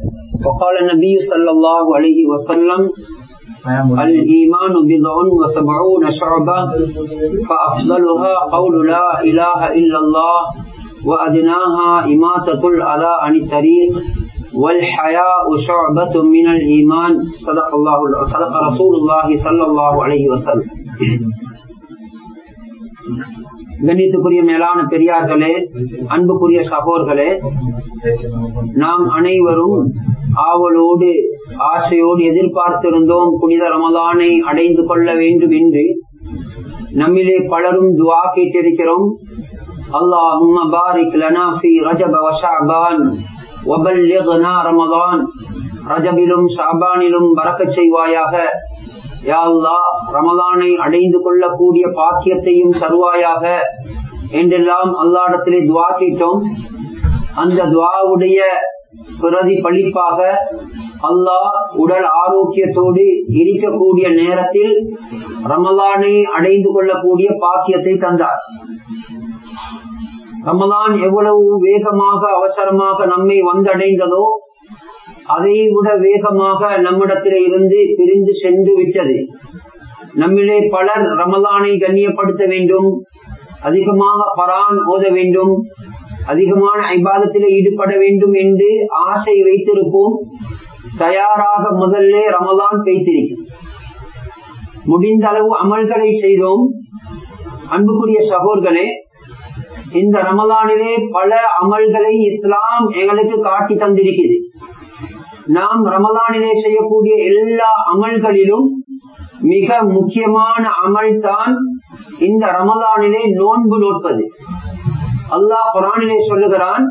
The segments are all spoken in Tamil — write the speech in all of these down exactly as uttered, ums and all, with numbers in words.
وقال النبي صلى الله عليه وسلم الإيمان بضع وسبعون شعبة فأفضلها قول لا إله إلا الله وأدناها إماتة الأذى عن الطريق والحياء شعبة من الإيمان صدق الله صدق رسول الله صلى الله عليه وسلم. கண்ணியத்துக்குரிய மேலான பெரியார்களே, அன்புக்குரிய சகோதரர்களே, நாம் அனைவரும் ஆவலோடு ஆசையோடு எதிர்பார்த்திருந்தோம் புனித ரமலானை அடைந்து கொள்ள வேண்டும் என்று. நம்மிலே பலரும் துஆ கேட்டிருக்கிறோம். அல்லாஹும்ம பாரிக் லனா ஃபீ ரஜப வ ஷஅபான் வபல்லிக்னா ரமலான். ரஜபிலும் ஷஅபானிலும் பரக்கத் செய்வாயாக. யா அல்லாஹ், ரமலானை அடைந்து கொள்ளக்கூடிய பாக்கியத்தையும் தருவாயாக என்றெல்லாம் அல்லாஹ்விடத்திலே துஆ கேட்டோம். அந்த துஆவுடைய பிரதிபலிப்பாக அல்லாஹ் உடல் ஆரோக்கியத்தோடு இருக்கக்கூடிய நேரத்தில் ரமலானை அடைந்து கொள்ளக்கூடிய பாக்கியத்தை தந்தார். ரமலான் எவ்வளவு வேகமாக அவசரமாக நம்மை வந்தடைந்ததோ அதை விட வேகமாக நம்மிடத்திலே இருந்து பிரிந்து சென்று விட்டது. நம்மிலே பலர் ரமலானை கண்ணியப்படுத்த வேண்டும், அதிகமாக குர்ஆன் ஓத வேண்டும், அதிகமான இபாதத்திலே ஈடுபட வேண்டும் என்று ஆசை வைத்திருப்போம். தயாராக முதல்ல ரமலான் பெய்திருக்கும். முடிந்த அளவு அமல்களை செய்தோம். அன்புக்குரிய சகோதரர்களே, இந்த ரமலானிலே பல அமல்களை இஸ்லாம் எங்களுக்கு காட்டி தந்திருக்கிறது. நாம் ரமலானிலே செய்யக்கூடிய எல்லா அமல்களிலும் மிக முக்கியமான அமல் தான் இந்த ரமலானிலே நோன்பு நோட்பது. அல்லாஹ் குர்ஆனிலே சொல்லுகிறான்,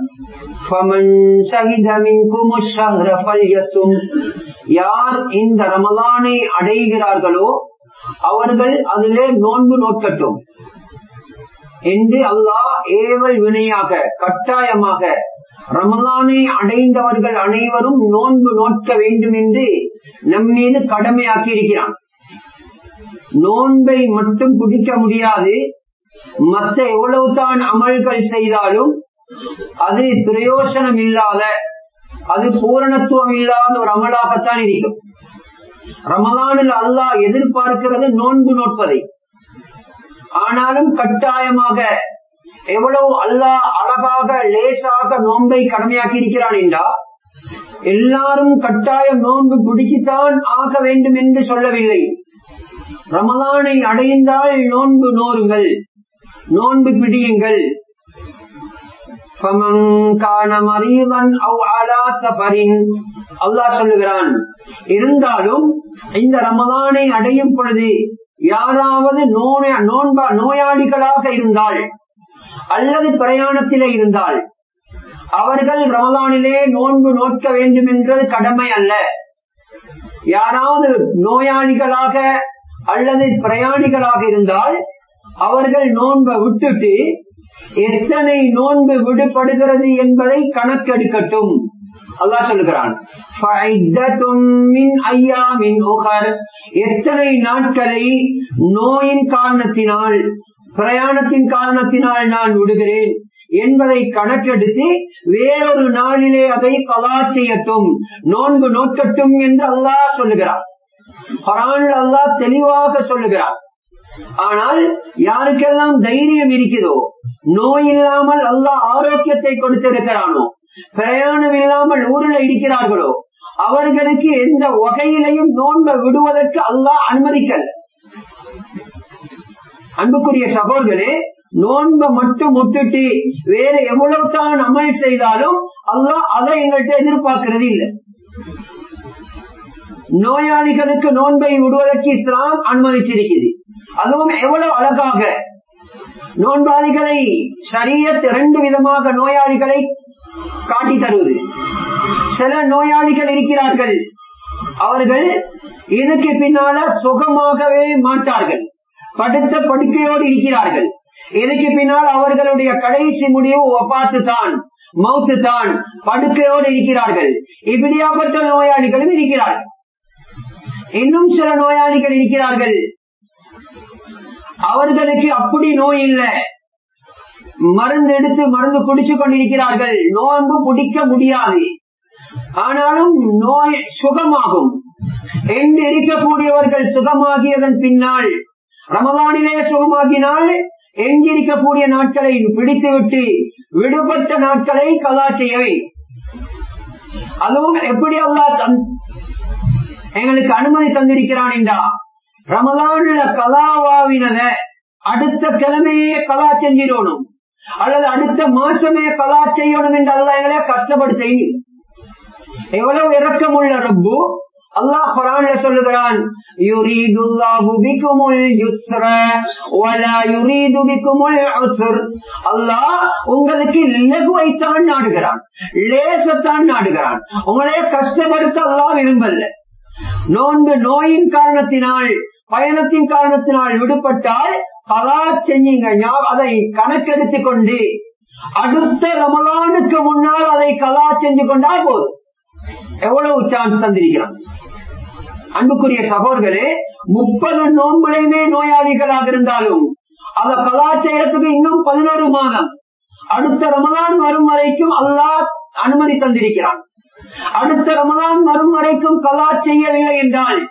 யார் இந்த ரமலானை அடைகிறார்களோ அவர்கள் அதிலே நோன்பு நோக்கட்டும் என்று அல்லாஹ் ஏவல் வினையாக கட்டாயமாக ரமலானை அடைந்தவர்கள் அனைவரும் நோன்பு நோக்க வேண்டும் என்று நம் மீது கடமையாக்கி இருக்கிறான். நோன்பை மட்டும் குடிக்க முடியாது. மற்ற எவ்வளவுதான் அமல்கள் செய்தாலும் அது பிரயோசனம் இல்லாத, அது பூரணத்துவம் இல்லாத ஒரு அமலாகத்தான் இருக்கும். ரமலானில் அல்லாஹ் எதிர்பார்க்கிறது நோன்பு நோட்பதை. ஆனாலும் கட்டாயமாக எவ்வளவு அல்லாஹ் அழகாக லேசாக நோன்பை கடமையாக்கி இருக்கிறான் என்றால், எல்லாரும் கட்டாயம் நோன்பு பிடிச்சுத்தான் ஆக வேண்டும் என்று சொல்லவில்லை. ரமலானை அடைந்தால் நோன்பு நோருங்கள், நோன்பு பிடியுங்கள். அல்லாஹ் சொல்லுகிறான், இருந்தாலும் இந்த ரமலானை அடையும் பொழுது யாராவது நோன்பா நோயாளிகளாக இருந்தால் அல்லது பிரயாணத்திலே இருந்தால் அவர்கள் ரமலானிலே நோன்பு நோக்க வேண்டும் என்றது கடமை அல்ல. யாராவது நோயாளிகளாக அல்லது பிரயாணிகளாக இருந்தால் அவர்கள் நோன்பை விட்டுட்டு எத்தனை நோன்பு விடுபடுகிறது என்பதை கணக்கெடுக்கட்டும். அல்லாஹ் சொல்லுகிறான், எத்தனை நாட்களை நோயின் காரணத்தினால் பிரயாணத்தின் காரணத்தினால் நான் விடுகிறேன் என்பதை கணக்கெடுத்து வேறொரு நாளிலே அதை கலா செய்யட்டும், நோன்பு நோக்கட்டும் என்று அல்லாஹ் சொல்லுகிறார். குர்ஆனில் அல்லாஹ் தெளிவாக சொல்லுகிறார். ஆனால் யாருக்கெல்லாம் தைரியம் இருக்குதோ, நோய் இல்லாமல் அல்லாஹ் ஆரோக்கியத்தை கொடுத்திருக்கிறானோ, பிரயாணம் இல்லாமல் ஊரில் இருக்கிறார்களோ, அவர்களுக்கு எந்த வகையிலையும் நோன்பை விடுவதற்கு அல்லாஹ் அனுமதிக்கல. அன்புக்குரிய சகோதரர்களே, நோன்பை மட்டும் விட்டுட்டு வேற எவ்வளவு தான் அமல் செய்தாலும் அல்லாஹ் அதை எங்கள்கிட்ட எதிர்பார்க்கிறது இல்லை. நோயாளிகளுக்கு நோன்பை விடுவதற்கு இஸ்லாம் அனுமதிச்சிருக்கிறது. அதுவும் எவ்வளவு அழகாக நோன்பாளிகளை ஷரியத் இரண்டு விதமாக நோயாளிகளை காட்டி தருவது. சில நோயாளிகள் இருக்கிறார்கள், அவர்கள் இதுக்கு பின்னால சுகமாகவே மாட்டார்கள், படுத்த படுக்கையோடு இருக்கிறார்கள். இதுக்கு பின்னால் அவர்களுடைய கடைசி முடிவு வஃபாத்து தான், மௌத்து தான், படுக்கையோடு இருக்கிறார்கள். இப்படியாப்பட்ட நோயாளிகளும் இருக்கிறார்கள். இன்னும் சில நோயாளிகள் இருக்கிறார்கள், அவர்களுக்கு அப்படி நோய் இல்லை, மருந்து எடுத்து மருந்து குடிச்சு கொண்டிருக்கிறார்கள், நோன்பு பிடிக்க முடியாது. ஆனாலும் நோய் சுகமாகும் என்று இருக்கக்கூடியவர்கள் சுகமாகியதன் பின்னால் ரமலானிலே சுகமாகினால் எஞ்சிருக்கக்கூடிய நாட்களை பிடித்துவிட்டு விடுபட்ட நாட்களை கலா செய்யவே. அதுவும் எப்படி அல்லாஹ் எங்களுக்கு அனுமதி தந்திருக்கிறான் என்றா, ரமலான்ல கலாவாவினத அடுத்த கிழமையே கலா செஞ்சிடணும் அல்லது அடுத்த மாசமே கலா செய்யணும் என்று அல்லாஹ் எங்களை கஷ்டப்படுத்த. எவ்வளவு இரக்கமுள்ள ரப்பு அல்லாஹ் குர்ஆன்ல சொல்லுகிறான், யுரீதுல்லாஹு பிகுமுல் யுஸ்ர வலா யுரீது பிகுமுல் உஸ்ர். அல்லாஹ் உங்களுக்கு இலகுவை தான் நாடுகிறான், லேசத்தான் நாடுகிறான். உங்களையே கஷ்டப்படுத்த அல்லாஹ் விரும்பல. நோன்பு நோயின் காரணத்தினால் பயணத்தின் காரணத்தினால் விடுபட்டால் கலா செஞ்சீங்க, அதை கணக்கெடுத்துக் கொண்டு அடுத்த ரமலானுக்கு முன்னால் அதை கலா செஞ்சு கொண்டா போதும். எவ்வளவு சான்ஸ் தந்திருக்கிறான். அன்புக்குரிய சகோதரர்களே, முப்பது நோன்புலையுமே நோயாளிகளாக இருந்தாலும் அத கலாச்சாரத்துக்கு இன்னும் பதினோரு மாதம் அடுத்த ரமலான் வரும் வரைக்கும் அல்லாஹ் அனுமதி தந்திருக்கிறான். அடுத்த ரமலான் வரும் வரைக்கும் கலா செய்யவில்லை என்றால்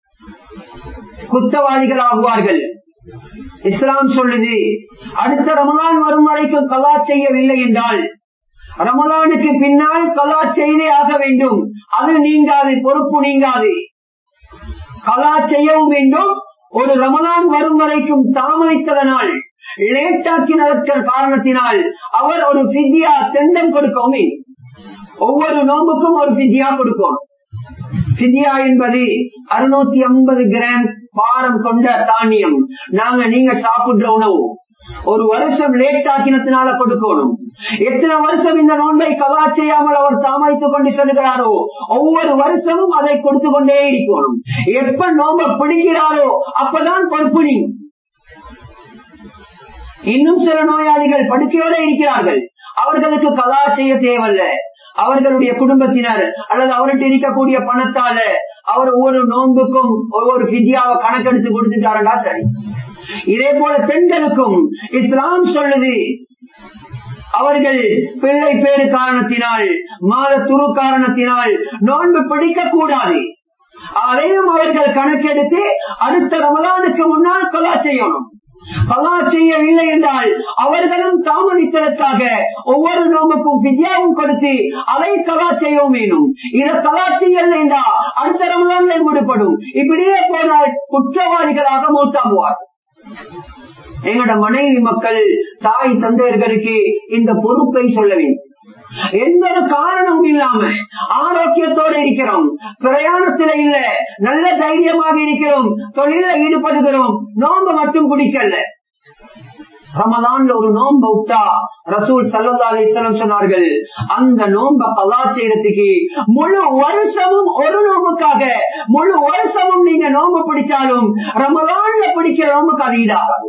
குற்றவாளிகள் ஆகுவார்கள். இஸ்லாம் சொல்லுது, அடுத்த ரமலான் வரும் வரைக்கும் கலா செய்யவில்லை என்றால் ரமலானுக்கு பின்னால் கலா செய்தே ஆக வேண்டும். அது நீங்காது, பொறுப்பு நீங்காது. கலா செய்யவும் வேண்டும். ஒரு ரமலான் வரும் வரைக்கும் தாமதித்ததனால் லேட்டாக்கின காரணத்தினால் அவர் ஒரு ஃபித்யா தெண்டம் கொடுக்கவும், ஒவ்வொரு நோம்புக்கும் ஒரு ஃபித்யா கொடுக்கணும். ஃபித்யா என்பது அறுநூத்தி ஐம்பது கிராம் பாரம் கொண்ட தானியம். நாங்க நீங்க சாப்பிடுற உணவு ஒரு வருஷம் லேட் ஆக்கினத்தினால கொடுக்கணும். எத்தனை வருஷம் இந்த நோன்பை கலா செய்யாமல் அவர் தாமதித்துக் கொண்டு செல்கிறாரோ ஒவ்வொரு வருஷமும் அதை கொடுத்து கொண்டே இருக்கணும். எப்ப நோன்பை பிடிக்கிறாரோ அப்பதான் பொறுப்பு. இன்னும் சில நோயாளிகள் படுக்கையோட இருக்கிறார்கள், அவர்களுக்கு கலா செய்ய தேவையில்ல. அவர்களுடைய குடும்பத்தினர் அல்லது அவர்கிட்ட இருக்கக்கூடிய பணத்தால அவர் ஒவ்வொரு நோன்புக்கும் ஒவ்வொரு ஃபித்யாவை கணக்கெடுத்து கொடுத்துட்டாரா சரி. இதே போல பெண்களுக்கும் இஸ்லாம் சொல்லுது, அவர்கள் பிள்ளை பேரு காரணத்தினால் மாத துரு காரணத்தினால் நோன்பு பிடிக்க கூடாது. அதையும் அவர்கள் கணக்கெடுத்து அடுத்த ரமலானுக்கு முன்னால் கலா செய்யணும். கலா செய்யவில்லை என்றால் அவர்களும் தாமதித்ததற்காக ஒவ்வொரு நோம்புக்கும் ஃபித்யாவும் கொடுத்து அதை கலா செய்யவும் வேணும். இதை கலா செய்யல என்றால் அடுத்த ரமலான்ல விடுபடும். இப்படியே போனால் குற்றவாளிகளாக மூத்தாகுவார். எங்களோட மனைவி மக்கள் தாய் தந்தையர்களுக்கு இந்த பொறுப்பை சொல்ல வேண்டும். எந்த ஒரு காரணமும் இல்லாம ஆரோக்கியத்தோடு இருக்கிறோம், பிரயாணத்துல இல்ல, நல்ல தைரியமாக இருக்கிறோம், தொழில ஈடுபடுகிறோம், நோன்பு மட்டும் பிடிக்கல. ரமலான்ல ஒரு நோன்பு விட்டா ரசூல் ஸல்லல்லாஹு அலைஹி வஸல்லம் சொன்னார்கள், அந்த நோன்பை கலா செய்யறதுக்கு முழு வருஷமும் ஒரு நோம்புக்காக முழு வருஷமும் நீங்க நோன்பு பிடிச்சாலும் ரமலான்ல பிடிக்கிற நோம்புக்கு அது ஈடாகாது.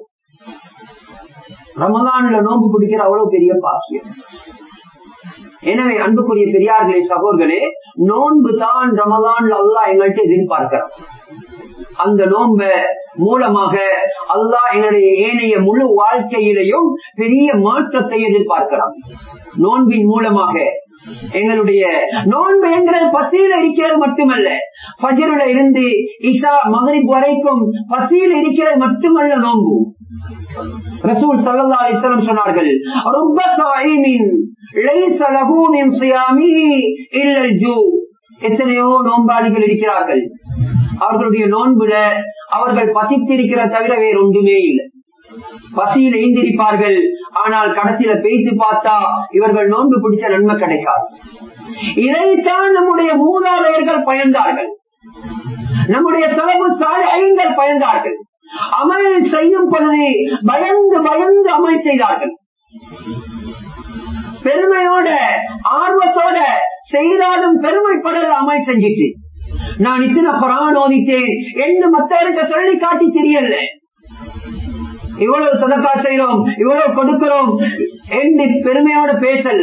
ரமலான்ல நோன்பு பிடிக்கிற அவ்வளவு பெரிய பாக்கியம். எனவே அன்புக்குரிய பெரியார்களே சகோதரர்களே, நோன்பு தான் ரமலான்ல அல்லாஹ் எங்கள்கிட்ட எதிர்பார்க்கிறோம். அந்த நோன்ப மூலமாக அல்லாஹ் எங்களுடைய ஏனைய முழு வாழ்க்கையிலையும் பெரிய மாற்றத்தை எதிர்பார்க்கிறோம். நோன்பின் மூலமாக எங்களுடைய நோன்பு என்கிறது பசியில் இருக்கிறது மட்டுமல்ல, ஃபஜ்ருல இருந்து இஷா மக்ரிப் வரைக்கும் பசியில் இருக்கிறது மட்டுமல்ல நோன்பு. ரசூல் ஸல்லல்லாஹு அலைஹி வஸல்லம் சொன்னார்கள், ருப்ப ஸாயிமின் லைஸ லஹு மின் ஸியாமிஹி இல்லல் ஜூ. எத்தனையோ நோன்பாளிகள் இருக்கிறார்கள், அவர்களுடைய நோன்புல அவர்கள் பசித்திருக்கிற தவிர வேறு ஒன்றுமே இல்லை. பசியில் எழுந்திருப்பார்கள், ஆனால் கடைசியில பேய்த்து பார்த்தா இவர்கள் நோன்பு பிடிச்ச நன்மை கிடைக்காது. இதைத்தான் நம்முடைய மூதாதையர்கள் பயந்தார்கள், நம்முடைய சலபு சாலிஹீன்கள் பயந்தார்கள். அமல் செய்யும் பொழுது பயந்து பயந்து அமல் செய்தார்கள். பெருமையோட ஆர்வத்தோட செய்தாலும் பெருமைப்படல அமல் செஞ்சிட்டு, நான் இத்தனை குர்ஆன் ஓதிட்டேன் என்று மற்றவருக்கு சொல்லி காட்டி தெரியல, இவ்வளவு சதகா செய்யறோம், இவ்வளவு கொடுக்கிறோம் என்று பெருமையோட பேசல,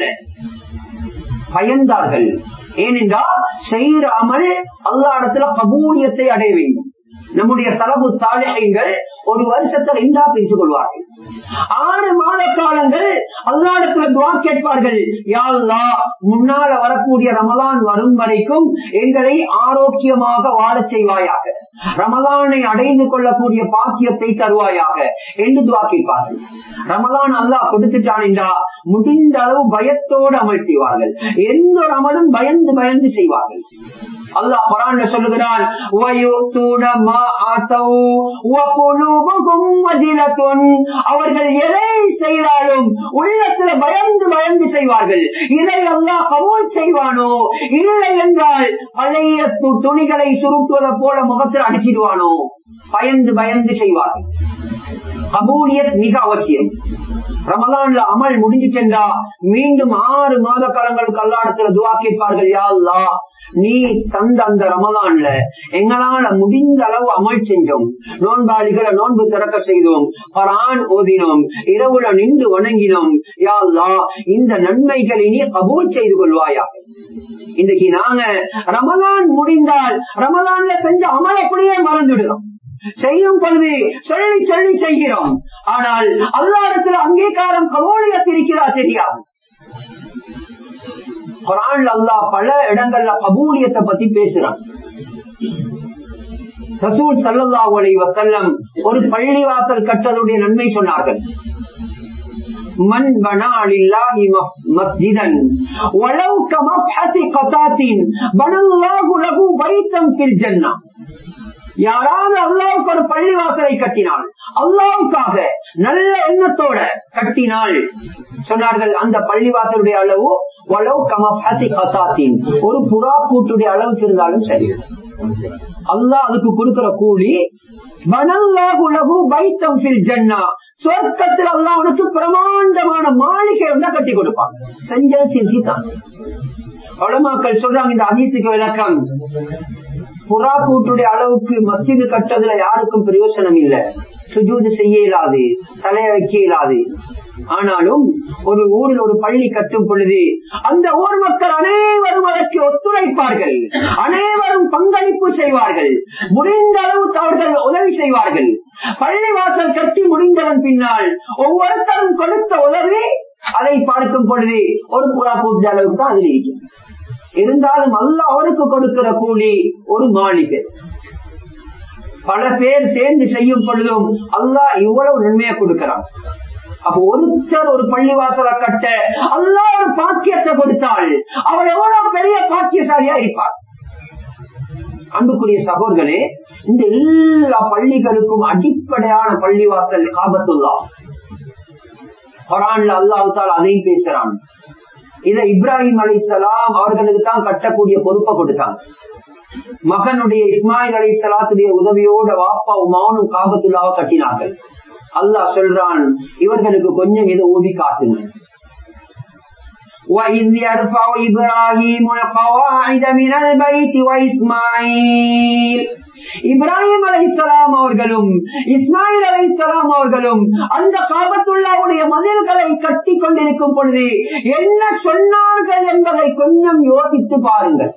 பயந்தார்கள். ஏனென்றால் செய்யற அமல் அல்லாஹ் இடத்துல கபூலியத்தை அடைய வேண்டும். நம்முடைய சலபு சாலிஹீன்கள் ஒரு வருஷத்தை ரெண்டா பிரிச்சு கொள்வார்கள். ஆறு மாத காலங்கள் அல்லாஹ்விடத்துல துஆ கேட்பார்கள், யா அல்லாஹ் முன்னால வரக்கூடிய ரமலான் வரும் வரைக்கும் எங்களை ஆரோக்கியமாக வாழச் செய்வாயாக, ரமலானை அடைந்து கொள்ளக்கூடிய பாக்கியத்தை தருவாயாக என்று துஆ கேட்பார்கள். ரமலான் அல்லாஹ் கொடுத்துட்டான் என்றா முடிந்த அளவு பயத்தோடு அமல் செய்வார்கள். எந்த ஒரு அமலும் பயந்து பயந்து செய்வார்கள். அல்லாஹ் குர்ஆன்ல சொல்லுகிறான், அவர்கள் எதை செய்தாலும் உள்ளத்துல பயந்து பயந்து செய்வார்கள். இதை அல்லாஹ் கபூல் செய்வானோ இல்லை என்றால் பழைய துணிகளை சுருட்டுவதை போல முகத்தில் அடிச்சிடுவானோ, பயந்து பயந்து செய்வார்கள். கபூலியத் மிக அவசியம். ரமலான்ல அமல் முடிஞ்சிட்டா மீண்டும் ஆறு மாத காலங்களுக்கு அல்லாஹ்விடத்துல துஆ கேட்பார்கள், யா அல்லாஹ் நீ தந்த அந்த ரமலான்ல எங்களால முடிந்த அளவு அமல் செஞ்சோம், நோன்பாளிகளை நோன்பு திறக்க செய்தோம், குர்ஆன் ஓதினோம், இரவுல நின்று வணங்கினோம், யா அல்லாஹ் இந்த நன்மைகளை நீ கபூல் செய்து கொள்வாயா. இன்னைக்கு நாங்க ரமலான் முடிந்தால் ரமலான்ல செஞ்ச அமல் அப்படியே மறந்துடுறோம். செய்யும் பொழுது சொல்லி சொல்லி செய்கிறோம், ஆனால் அல்லாஹ்விடத்தில் அங்கீகாரம் கபூலியத் இருக்கிறா தெரியாது. குர்ஆன்ல அல்லாஹ் பல இடங்கள்ல கபூலியத்தை பத்தி பேசுறான். ரசூல் ஸல்லல்லாஹு அலைஹி வஸல்லம் ஒரு பள்ளிவாசல் கட்டதுடைய நன்மை சொன்னார்கள். மன் பனா லில்லாஹி மஸ்ஜிதன் வலவ் கமஃஹஸி கதாத்தின் பனல்லாஹு லஹு பைத்தன் ஃபில் ஜன்னah. யாராவது அல்லாஹ்வுக்கு ஒரு பள்ளிவாசலை கட்டினால், அல்லாஹ்வுக்காக நல்ல எண்ணத்தோட கட்டினால் சொன்னார்கள், அந்த பள்ளிவாசலுடைய அளவு வலவ் கமஃஹஸி கதாத்தின், ஒரு புறா கூட்டுடைய அளவுக்கு இருந்தாலும் சரி, அல்லாஹ் அதுக்கு கொடுக்கிற கூலி பனல்லாஹு லஹு பைத்தன் ஃபில் ஜன்னah, சொர்க்கத்தில் அல்லாஹ் அவனுக்கு பிரமாண்டமான மாளிகை ஒன்றை கட்டி கொடுப்பான். செஞ்ச சிசி தான். உலமாக்கள் சொல்றாங்க இந்த ஹதீஸுக்கு விளக்கம், புறா கூட்டுடைய அளவுக்கு மஸ்ஜிது கட்டுறதுல யாருக்கும் பிரயோசனம் இல்ல, சுஜூது செய்ய இயலாது, தலைய வைக்க இயலாது. ஆனாலும் ஒரு ஊரில் ஒரு பள்ளி கட்டும் பொழுது அந்த ஊர் மக்கள் அனைவரும் அதற்கு ஒத்துழைப்பார்கள், அனைவரும் பங்களிப்பு செய்வார்கள், முடிந்த அளவு அவர்கள் உதவி செய்வார்கள். பள்ளிவாசல் கட்டி முடிந்ததன் பின்னால் ஒவ்வொருத்தரும் கொடுத்த உதவி அதை பார்க்கும் பொழுது ஒரு புறா கூட்டுடைய அளவுக்கு தான் அதில் இருக்கும். இருந்தாலும் அல்லாஹ் அவருக்கு கொடுக்கிற கூலி ஒரு மாளிகை. பல பேர் சேர்ந்து செய்யும் பொழுதும் அல்லாஹ் இவ்வளவு நன்மையை கொடுக்கிறான். அப்ப ஒருத்தர் ஒரு பள்ளிவாசலை கட்ட அல்லாஹ் ஒரு பாக்கியத்தை கொடுத்தால் அவர் எவ்வளவு பெரிய பாக்கியசாலியா இருப்பார். அன்புக்குரிய சகோதரர்களே, இந்த எல்லா பள்ளிகளுக்கும் அடிப்படையான பள்ளிவாசல் காபத்துல்லாஹ். குர்ஆன்ல அல்லாஹ் தஆலா அதையும் பேசுறான். இதை இப்ராஹிம் அலைஹிஸ்ஸலாம் அவர்களுக்கு தான் கட்டக்கூடிய பொறுப்பை கொடுத்தாங்க. மகனுடைய இஸ்மாயில் அலைஹிஸ்ஸலாத்துடைய உதவியோட வாப்பா உமானும் காபத்துல்லாவை கட்டினார்கள். அல்லாஹ் சொல்றான், இவர்களுக்கு கொஞ்சம் இதை ஊதி காட்டுங்க. وَإِذْ يَرْفَعُ إِبْرَاهِيمُ الْقَوَاعِدَ مِنَ الْبَيْتِ وَإِسْمَاعِيلُ, இப்ராஹிம் அலைஹிஸ்ஸலாம் அவர்களும் இஸ்மாயில் அலைஹிஸ்ஸலாம் அவர்களும் அந்த காபத்துல்லாவுடைய மதில்களை கட்டி கொண்டிருக்கும் பொழுது என்ன சொன்னார்கள் என்பதை கொஞ்சம் யோசித்து பாருங்கள்.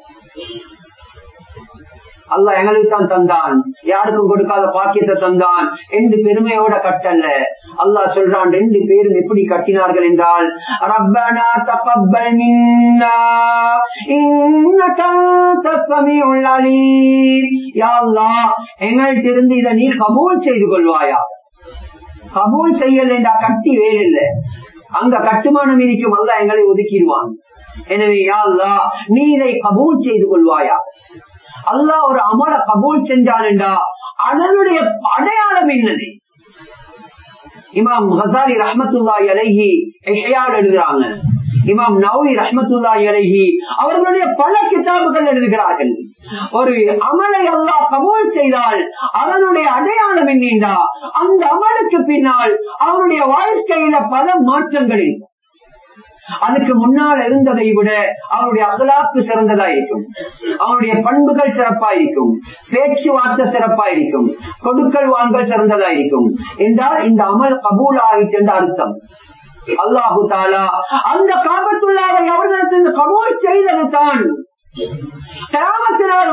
அல்லாஹ் எங்களுக்கு தான் தந்தான், யாருக்கும் கொடுக்காத பாக்கியத்தை தந்தான் என்று பெருமையோட கட்டல்ல. அல்லாஹ் சொல்றான், ரெண்டு பேரும் எப்படி கட்டினார்கள் என்றால், ரப்பனா தகப்பல் மின்னா இன்னக அன்தஸ் ஸமீஉல் அலீம், யா அல்லாஹ் எங்கள்ட்ட இருந்து இதை நீ கபூல் செய்து கொள்வாயா. கபூல் செய்யலண்டா கட்டி வேலை இல்ல, அங்க கட்டுமானம் இருக்கும், அல்லாஹ் எங்களை ஒதுக்கிடுவான். எனவே யா அல்லாஹ் நீ இதை கபூல் செய்து கொள்வாயா. அல்லாஹ் ஒரு அமல கபூல் செஞ்சான் என்றா அதனுடைய அடையாளம் என்னது? இமாம் கஸாலி ரஹ்மத்துல்லாஹி அலைஹி இஹ்யால் எழுதுறாங்க. இமாம் நவவி ரஹ்மத்துல்லாஹி அலைஹி அவர்களுடைய பல கிதாபுகள் எழுதுகிறார்கள். ஒரு அமலை அல்லாஹ் கபூல் செய்தால் அதனுடைய அடையாளம் என்னென்றா அந்த அமலுக்கு பின்னால் அவனுடைய வாழ்க்கையில பல மாற்றங்கள் இருக்கும். அதுக்கு முன்னால் இருந்ததை விட அவருடைய அகலாக்கு சிறந்ததா இருக்கும், அவருடைய பண்புகள் சிறப்பா இருக்கும், பேச்சுவார்த்தை சிறப்பா இருக்கும், கொடுக்கல் வாங்கல் சிறந்ததா இருக்கும் என்றால் இந்த அமல் கபூல் ஆகிட்டு என்ற அர்த்தம். அல்லாஹு தஆலா அந்த காபத்துல்லாவை அவர்களுக்கு கபூல் செய்தது தான் கியாமத் நாள் வரும் வரை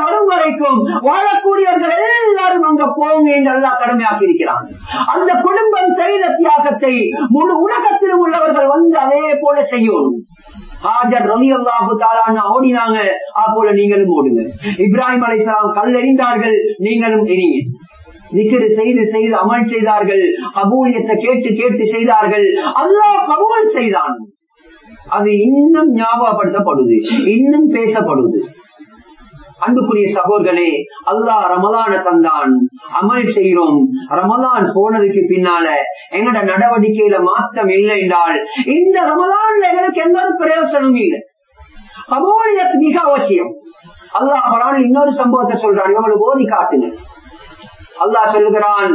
வரைக்கும் வாழக்கூடியவர்கள் எல்லாரும் அங்க போங்க என்று அல்லாஹ் கடமையாக்கி இருக்கிறான். அந்த குடும்பம் செய்த தியாகத்தை முழு உலகத்திலும் உள்ளவர்கள் வந்து அதே போல செய்யணும். ஹாஜர் ரலியல்லாஹு தஆலா ஓடினாங்க, அப்போல நீங்களும் ஓடுங்க. இப்ராஹிம் அலைஹிஸ்ஸலாம் கல் எறிந்தார்கள், நீங்களும் எறிங்க. திக்ர் செய்து செய்து அமல் செய்தார்கள், கபூலியத்தை கேட்டு கேட்டு செய்தார்கள், அல்லாஹ் கபூல் செய்தான். அது இன்னும் ஞாபகப்படுத்தப்படுது, இன்னும் பேசப்படுது. அன்புக்குரிய சகோதரர்களே, அல்லாஹ் ரமலான தந்தான், அமல் செய்கிறோம். ரமலான் போனதுக்கு பின்னால எங்கட நடவடிக்கையில மாற்றம் இல்லை என்றால் இந்த ரமலான்ல எங்களுக்கு எந்த ஒரு பிரயோசனமும் இல்லை. கபூலியத் மிக அவசியம். அல்லாஹ் குர்ஆன்ல இன்னொரு சம்பவத்தை சொல்றான், இவங்களுக்கு ஓதி காட்டுங்க. அல்லாஹ் சொல்லுகிறான்,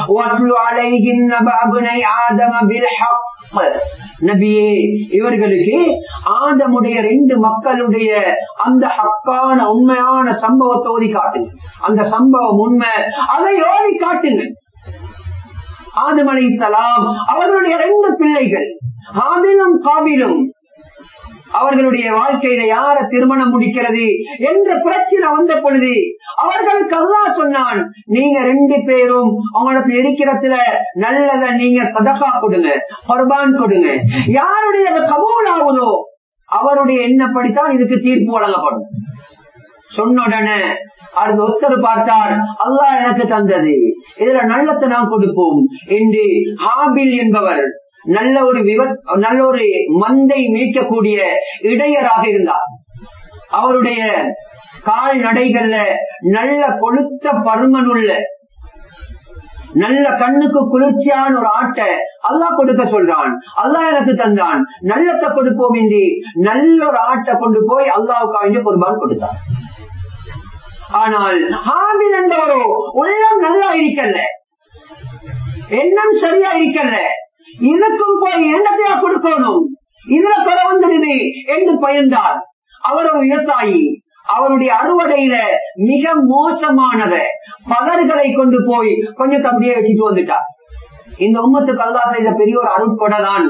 நபியே, இவர்களுக்கு ஆதமுடைய ரெண்டு மக்களுடைய அந்த ஹக்கான உண்மையான சம்பவத்தை ஓதி காட்டுங்க. அந்த சம்பவம் உண்மை, அதை ஓதி காட்டுங்க. ஆதம் அலைஹிஸ்ஸலாம் அவர்களுடைய ரெண்டு பிள்ளைகள் ஹாபிலும் காபிலும், அவர்களுடைய வாழ்க்கையில யார திருமணம் முடிக்கிறது என்ற பிரச்சனை வந்த பொழுது அவர்களுக்கு அல்லாஹ் சொன்னான், நீங்க ரெண்டு பேரும் அவங்களுக்கு இருக்கிறதுல நல்லத நீங்க சதகா கொடுங்க, குர்பான் கொடுங்க. யாருடைய கபூல் ஆகுதோ அவருடைய எண்ணப்படித்தான் இதுக்கு தீர்ப்பு வழங்கப்படும். சொன்ன உடனே அது ஒருத்தர் பார்த்தார், அல்லாஹ் எனக்கு தந்தது, இதுல நல்லத்தை நாம் கொடுப்போம் என்று ஹாபில் என்பவர் நல்ல ஒரு விவ நல்ல ஒரு மந்தை மேய்க்கக்கூடிய இடையராக இருந்தார். அவருடைய கால் நடைகள்ல நல்ல கொழுத்த பருமனுள்ள நல்ல கண்ணுக்கு குளிர்ச்சியான ஒரு ஆட்டை அல்லாஹ் கொடுக்க சொல்றான். அல்லாஹ் எனக்கு தந்தான், நல்லத்தை கொடுப்போம் என்று நல்ல ஒரு ஆட்டை கொண்டு போய் அல்லாஹ்வுக்கு வேண்டிய குர்பான் கொடுத்தார். ஆனால் ஹாபில் என்பவரோ உள்ளம் நல்லா இருக்கல்ல, எண்ணம் சரியா இருக்கல்ல, இதுக்கும் போய் எண்ணத்தையா கொடுக்கணும், இதுல குறை வந்துடுது என்று பயந்தார். அவர் ஒரு விவசாயி, அவருடைய அறுவடையில மிக மோசமானத பதர்களை கொண்டு போய் கொஞ்சம் அப்படியே வச்சுட்டு வந்துட்டார். இந்த உம்மத்துக்கு அல்லாஹ் செய்த பெரிய ஒரு அருட்கொடைதான்.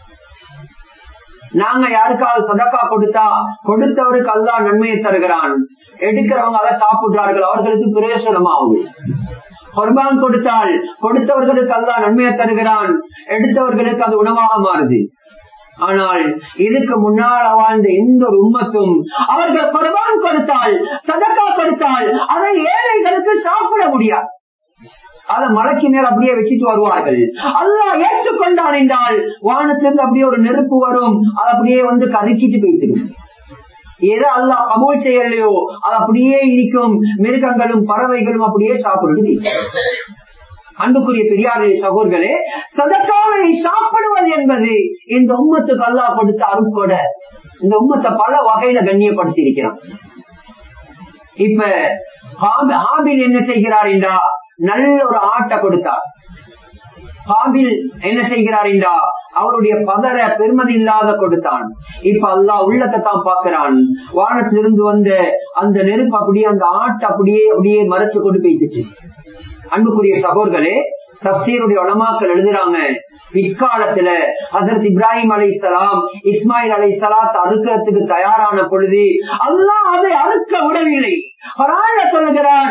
நாங்க யாருக்காவது சதக்கா கொடுத்தா கொடுத்தவருக்கு அல்லாஹ் நன்மையை தருகிறான், எடுக்கிறவங்க அதை சாப்பிடுறார்கள், அவர்களுக்கு பிரயோசனமாகும். குர்பான் கொடுத்தால் கொடுத்தவர்களுக்கு அல்லாஹ் நன்மையை தருகிறான், எடுத்தவர்களுக்கு அது உணவாக மாறுது. ஆனால் இதுக்கு முன்னால் வாழ்ந்த எந்த ஒரு உம்மத்தும் அவர்கள் குர்பான் கொடுத்தால் சதக்கா கொடுத்தால் அதை ஏழைகளுக்கு சாப்பிட முடியாது. அதை மலைக்கு மேல் அப்படியே வச்சுட்டு வருவார்கள். அல்லாஹ் ஏற்றுக்கொண்டான் என்றால் வானத்திலிருந்து அப்படியே ஒரு நெருப்பு வரும், அது அப்படியே வந்து கருக்கிட்டு போய்த்திடும். ஏதோ அல்லாஹ் கபூல் செய்யலையோ அது அப்படியே இருக்கும், மிருகங்களும் பறவைகளும் அப்படியே சாப்பிடுது. அன்புக்குரிய பெரியாரே சகோதரர்களே, சதக்காவை சாப்பிடுவது என்பது இந்த உம்மத்துக்கு அல்லாஹ் கொடுத்த அருட்கொடை. இந்த உம்மத்தை பல வகையில கண்ணியப்படுத்தி இருக்கிறான். இப்ப ஹாபில் என்ன செய்கிறார் என்றா நல்ல ஒரு ஆட்டை கொடுத்தார். ஹாபில் என்ன செய்கிறார் என்றா அவருடைய பதற பெருமதி இல்லாத கொடுத்தான். இப்ப அல்லாஹ் உள்ளத்தை தான் பார்க்கிறான். வானத்திலிருந்து வந்த அந்த நெருப்பு அப்படியே அந்த ஆட்டை அப்படியே அப்படியே மறைச்சு கொண்டு போய்த்துட்டு. அன்புக்குரிய சகோதரர்களே, தஃசீருடைய உலமாக்கள் எழுதுறாங்க, பிற்காலத்துல ஹஜ்ரத் இப்ராஹிம் அலைஹிஸ்ஸலாம் இஸ்மாயில் அலைஹிஸ்ஸலாத் அறுக்கிறதுக்கு தயாரான பொழுது அல்லாஹ் அதை அறுக்க விடவில்லை. குர்ஆன்ல சொல்லுகிறான்,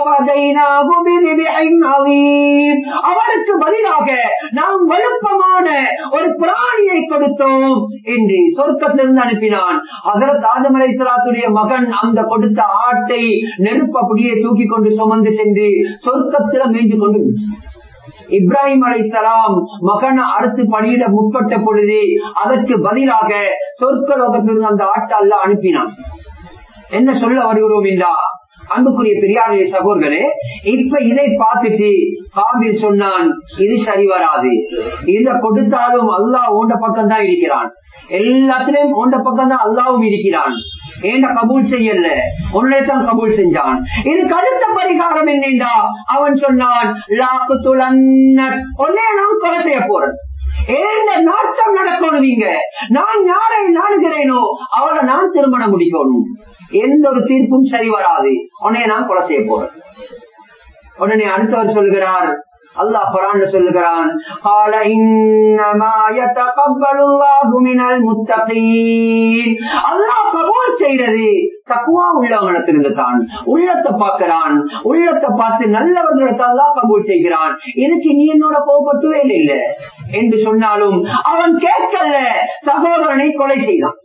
அவருக்கு பதிலாக நாம் வலுப்பமான ஒரு பிராணியை கொடுத்தோம் என்று சொர்க்கத்திலிருந்து அனுப்பினான். ஹஜ்ரத் ஆதம் அலைஹிஸ்ஸலாத்துடைய மகன் அந்த கொடுத்த ஆட்டை நெருப்பு அப்படியே தூக்கி கொண்டு சுமந்து சென்று சொர்க்கத்துல மேய்ந்து கொண்டு இப்ராஹிம் அலைஹிஸ்ஸலாம் மகனை அறுத்து பணியிட முற்பட்ட பொழுது அதற்கு பதிலாக சொர்க்க லோகத்திலிருந்து அந்த ஆட்டை அல்லாஹ் அனுப்பினான். என்ன சொல்ல வருகிறோம் என்றா, அன்புக்குரிய பெரியாரே சகோதரர்களே, இப்ப இதை பார்த்துட்டு ஹாபில் சொன்னான், இது சரி வராது, இத கொடுத்தாலும் அல்லாஹ் ஓண்ட பக்கம் தான் இருக்கிறான், எல்லாத்திலையும் ஓண்ட பக்கம் தான் அல்லாவும் இருக்கிறான், ஏண்ட கபூல் செய்யல, உன்னை தான் கபூல் செஞ்சான். இதுக்கு அடுத்த பரிகாரம் என்னென்றா அவன் சொன்னான், உன்னை நான் கொலை செய்ய போறேன், ஏண்ட நாட்டம் நடக்கணும், நீங்க நான் யாரை நாடுகிறேனோ அவளை நான் திருமணம் முடிக்கணும், எந்த ஒரு தீர்ப்பும் சரி வராது, உன்னை நான் கொலை செய்ய போறேன். உடனே அடுத்தவர் சொல்கிறார், அல்லாஹ் குர்ஆன்ல சொல்லுகிறான், قال انما يتقبل الله من المتقين. அல்லாஹ் கபூல் செய்யறது தக்வா உள்ளவனிடத்திலிருந்து தான். உள்ளத்தை பார்க்கிறான், உள்ளத்தை பார்த்து நல்லவர்களிடத்தை அல்லாஹ் கபூல் செய்கிறான். எனக்கு நீ என்னோட கோபப்பட்டுவே இல்லை என்று சொன்னாலும் அவன் கேட்கல, சகோதரனை கொலை செய்தான்.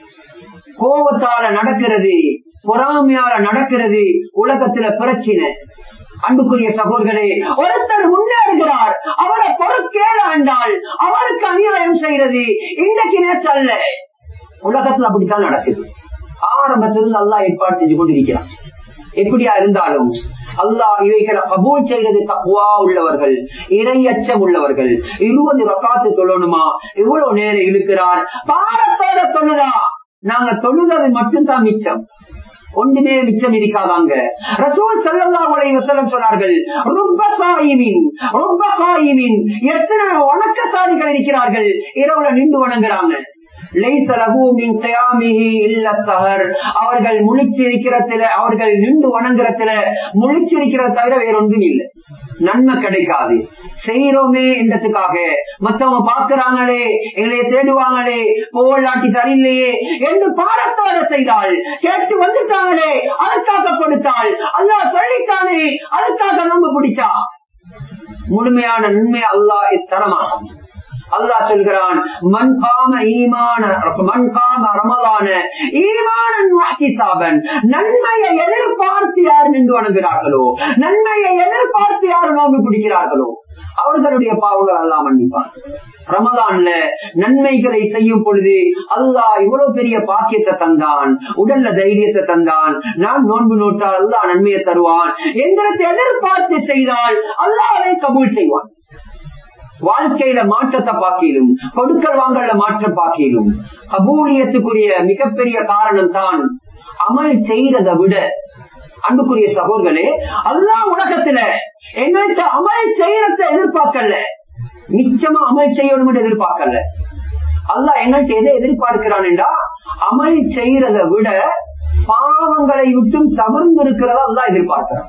கோபத்தால நடக்கிறது, பொறாமையால நடக்கிறது உலகத்துல பிரச்சனை. அன்புக்குரிய சகோதரர்களே, ஒருத்தர் முன்னேறுகிறார், அவரை பொறுக்கேல என்றால் அவருக்கு அநியாயம் செய்யறது இன்றைக்கு நேற்று அல்ல, உலகத்துல அப்படித்தான் நடக்குது. ஆரம்பத்திலிருந்து அல்லாஹ் ஏற்பாடு செஞ்சு கொண்டிருக்கிறார். எப்படியா இருந்தாலும் அல்லாஹ் இவைகளை கபூல் செய்யறது தக்வா உள்ளவர்கள், இறையச்சம் உள்ளவர்கள். இருபது ரக்காத்து தொழணுமா, எவ்வளவு நேரம் இழுக்கிறார், பாரத்தோட தொழுதா, நாங்க தொழுது மட்டும்தான் மிச்சம், ஒன்றுமே மிச்சம் இருக்காதாங்க. ரசூல் ஸல்லல்லாஹு அலைஹி வஸல்லம் சொன்னார்கள், ருப்ப ஸாயிமின் ருப்ப ஸாயிமின், எத்தனை வணக்கசாலிகள் இருக்கிறார்கள் இரவுல நின்று வணங்குறாங்க. லைஸ லஹு மின் கியாமிஹி இல்ல ஸஹர், அவர்கள் முழிச்சிருக்கிறதுல, அவர்கள் நின்று வணங்குறதுல முழிச்சிருக்கிறத தவிர வேற ஒன்றும் இல்லை. நன்மை கிடைக்காது. செய்யறோமே என்றதுக்காக, மத்தவங்க பாக்குறாங்களே, எங்களைய தேடுவாங்களே, போலாட்டி சரியில்லையே என்று பாரத்தோட செய்தால், கேட்டு வந்துட்டாங்களே அதுக்காக கொடுத்தால், அல்லாஹ் சொல்லித்தானே அதுக்காக நம்ம பிடிச்சா முழுமையான நன்மை அல்லாஹ் தரமாகும். அல்லாஹ் சொல்கிறான், மன் காம ஈமான மன் காம ரமலான ஈமானன் வஹ்திசாபன், நன்மையை எதிர்பார்த்து யார் நின்று வணங்குகிறார்களோ, நன்மையை எதிர்பார்த்து யார் நோன்பு பிடிக்கிறார்களோ அவர்களுடைய பாவங்கள் அல்லாஹ் மன்னிப்பான். ரமலான்ல நன்மைகளை செய்யும் பொழுது அல்லாஹ் இவ்வளவு பெரிய பாக்கியத்தை தந்தான், உடல்ல தைரியத்தை தந்தான். நான் நோன்பு நோட்டால் அல்லாஹ் நன்மையை தருவான் என்கிறதை எதிர்பார்த்து செய்தால் அல்லாஹ் அதை கபூல் செய்வான். வாழ்க்கையில மாற்றத்தை பாக்கிலும், கொடுக்கல் வாங்கல மாற்றம் பாக்கிலும். கபூலியத்துக்குரிய மிகப்பெரிய காரணம் தான் அமல் செய்யறதை விட, அன்புக்குரிய சகோதரர்களே, அல்லாஹ் உலகத்துல என்கிட்ட அமல் செய்யறத எதிர்பார்க்கல, நிச்சயமா அமல் செய்யணும் என்று எதிர்பார்க்கல. அல்லாஹ் எங்கள்கிட்ட எதை எதிர்பார்க்கிறான் என்றா, அமல் செய்யறதை விட பாவங்களை விட்டும் தவிர்த்து இருக்கிறதா அல்லாஹ் எதிர்பார்க்கிறான்.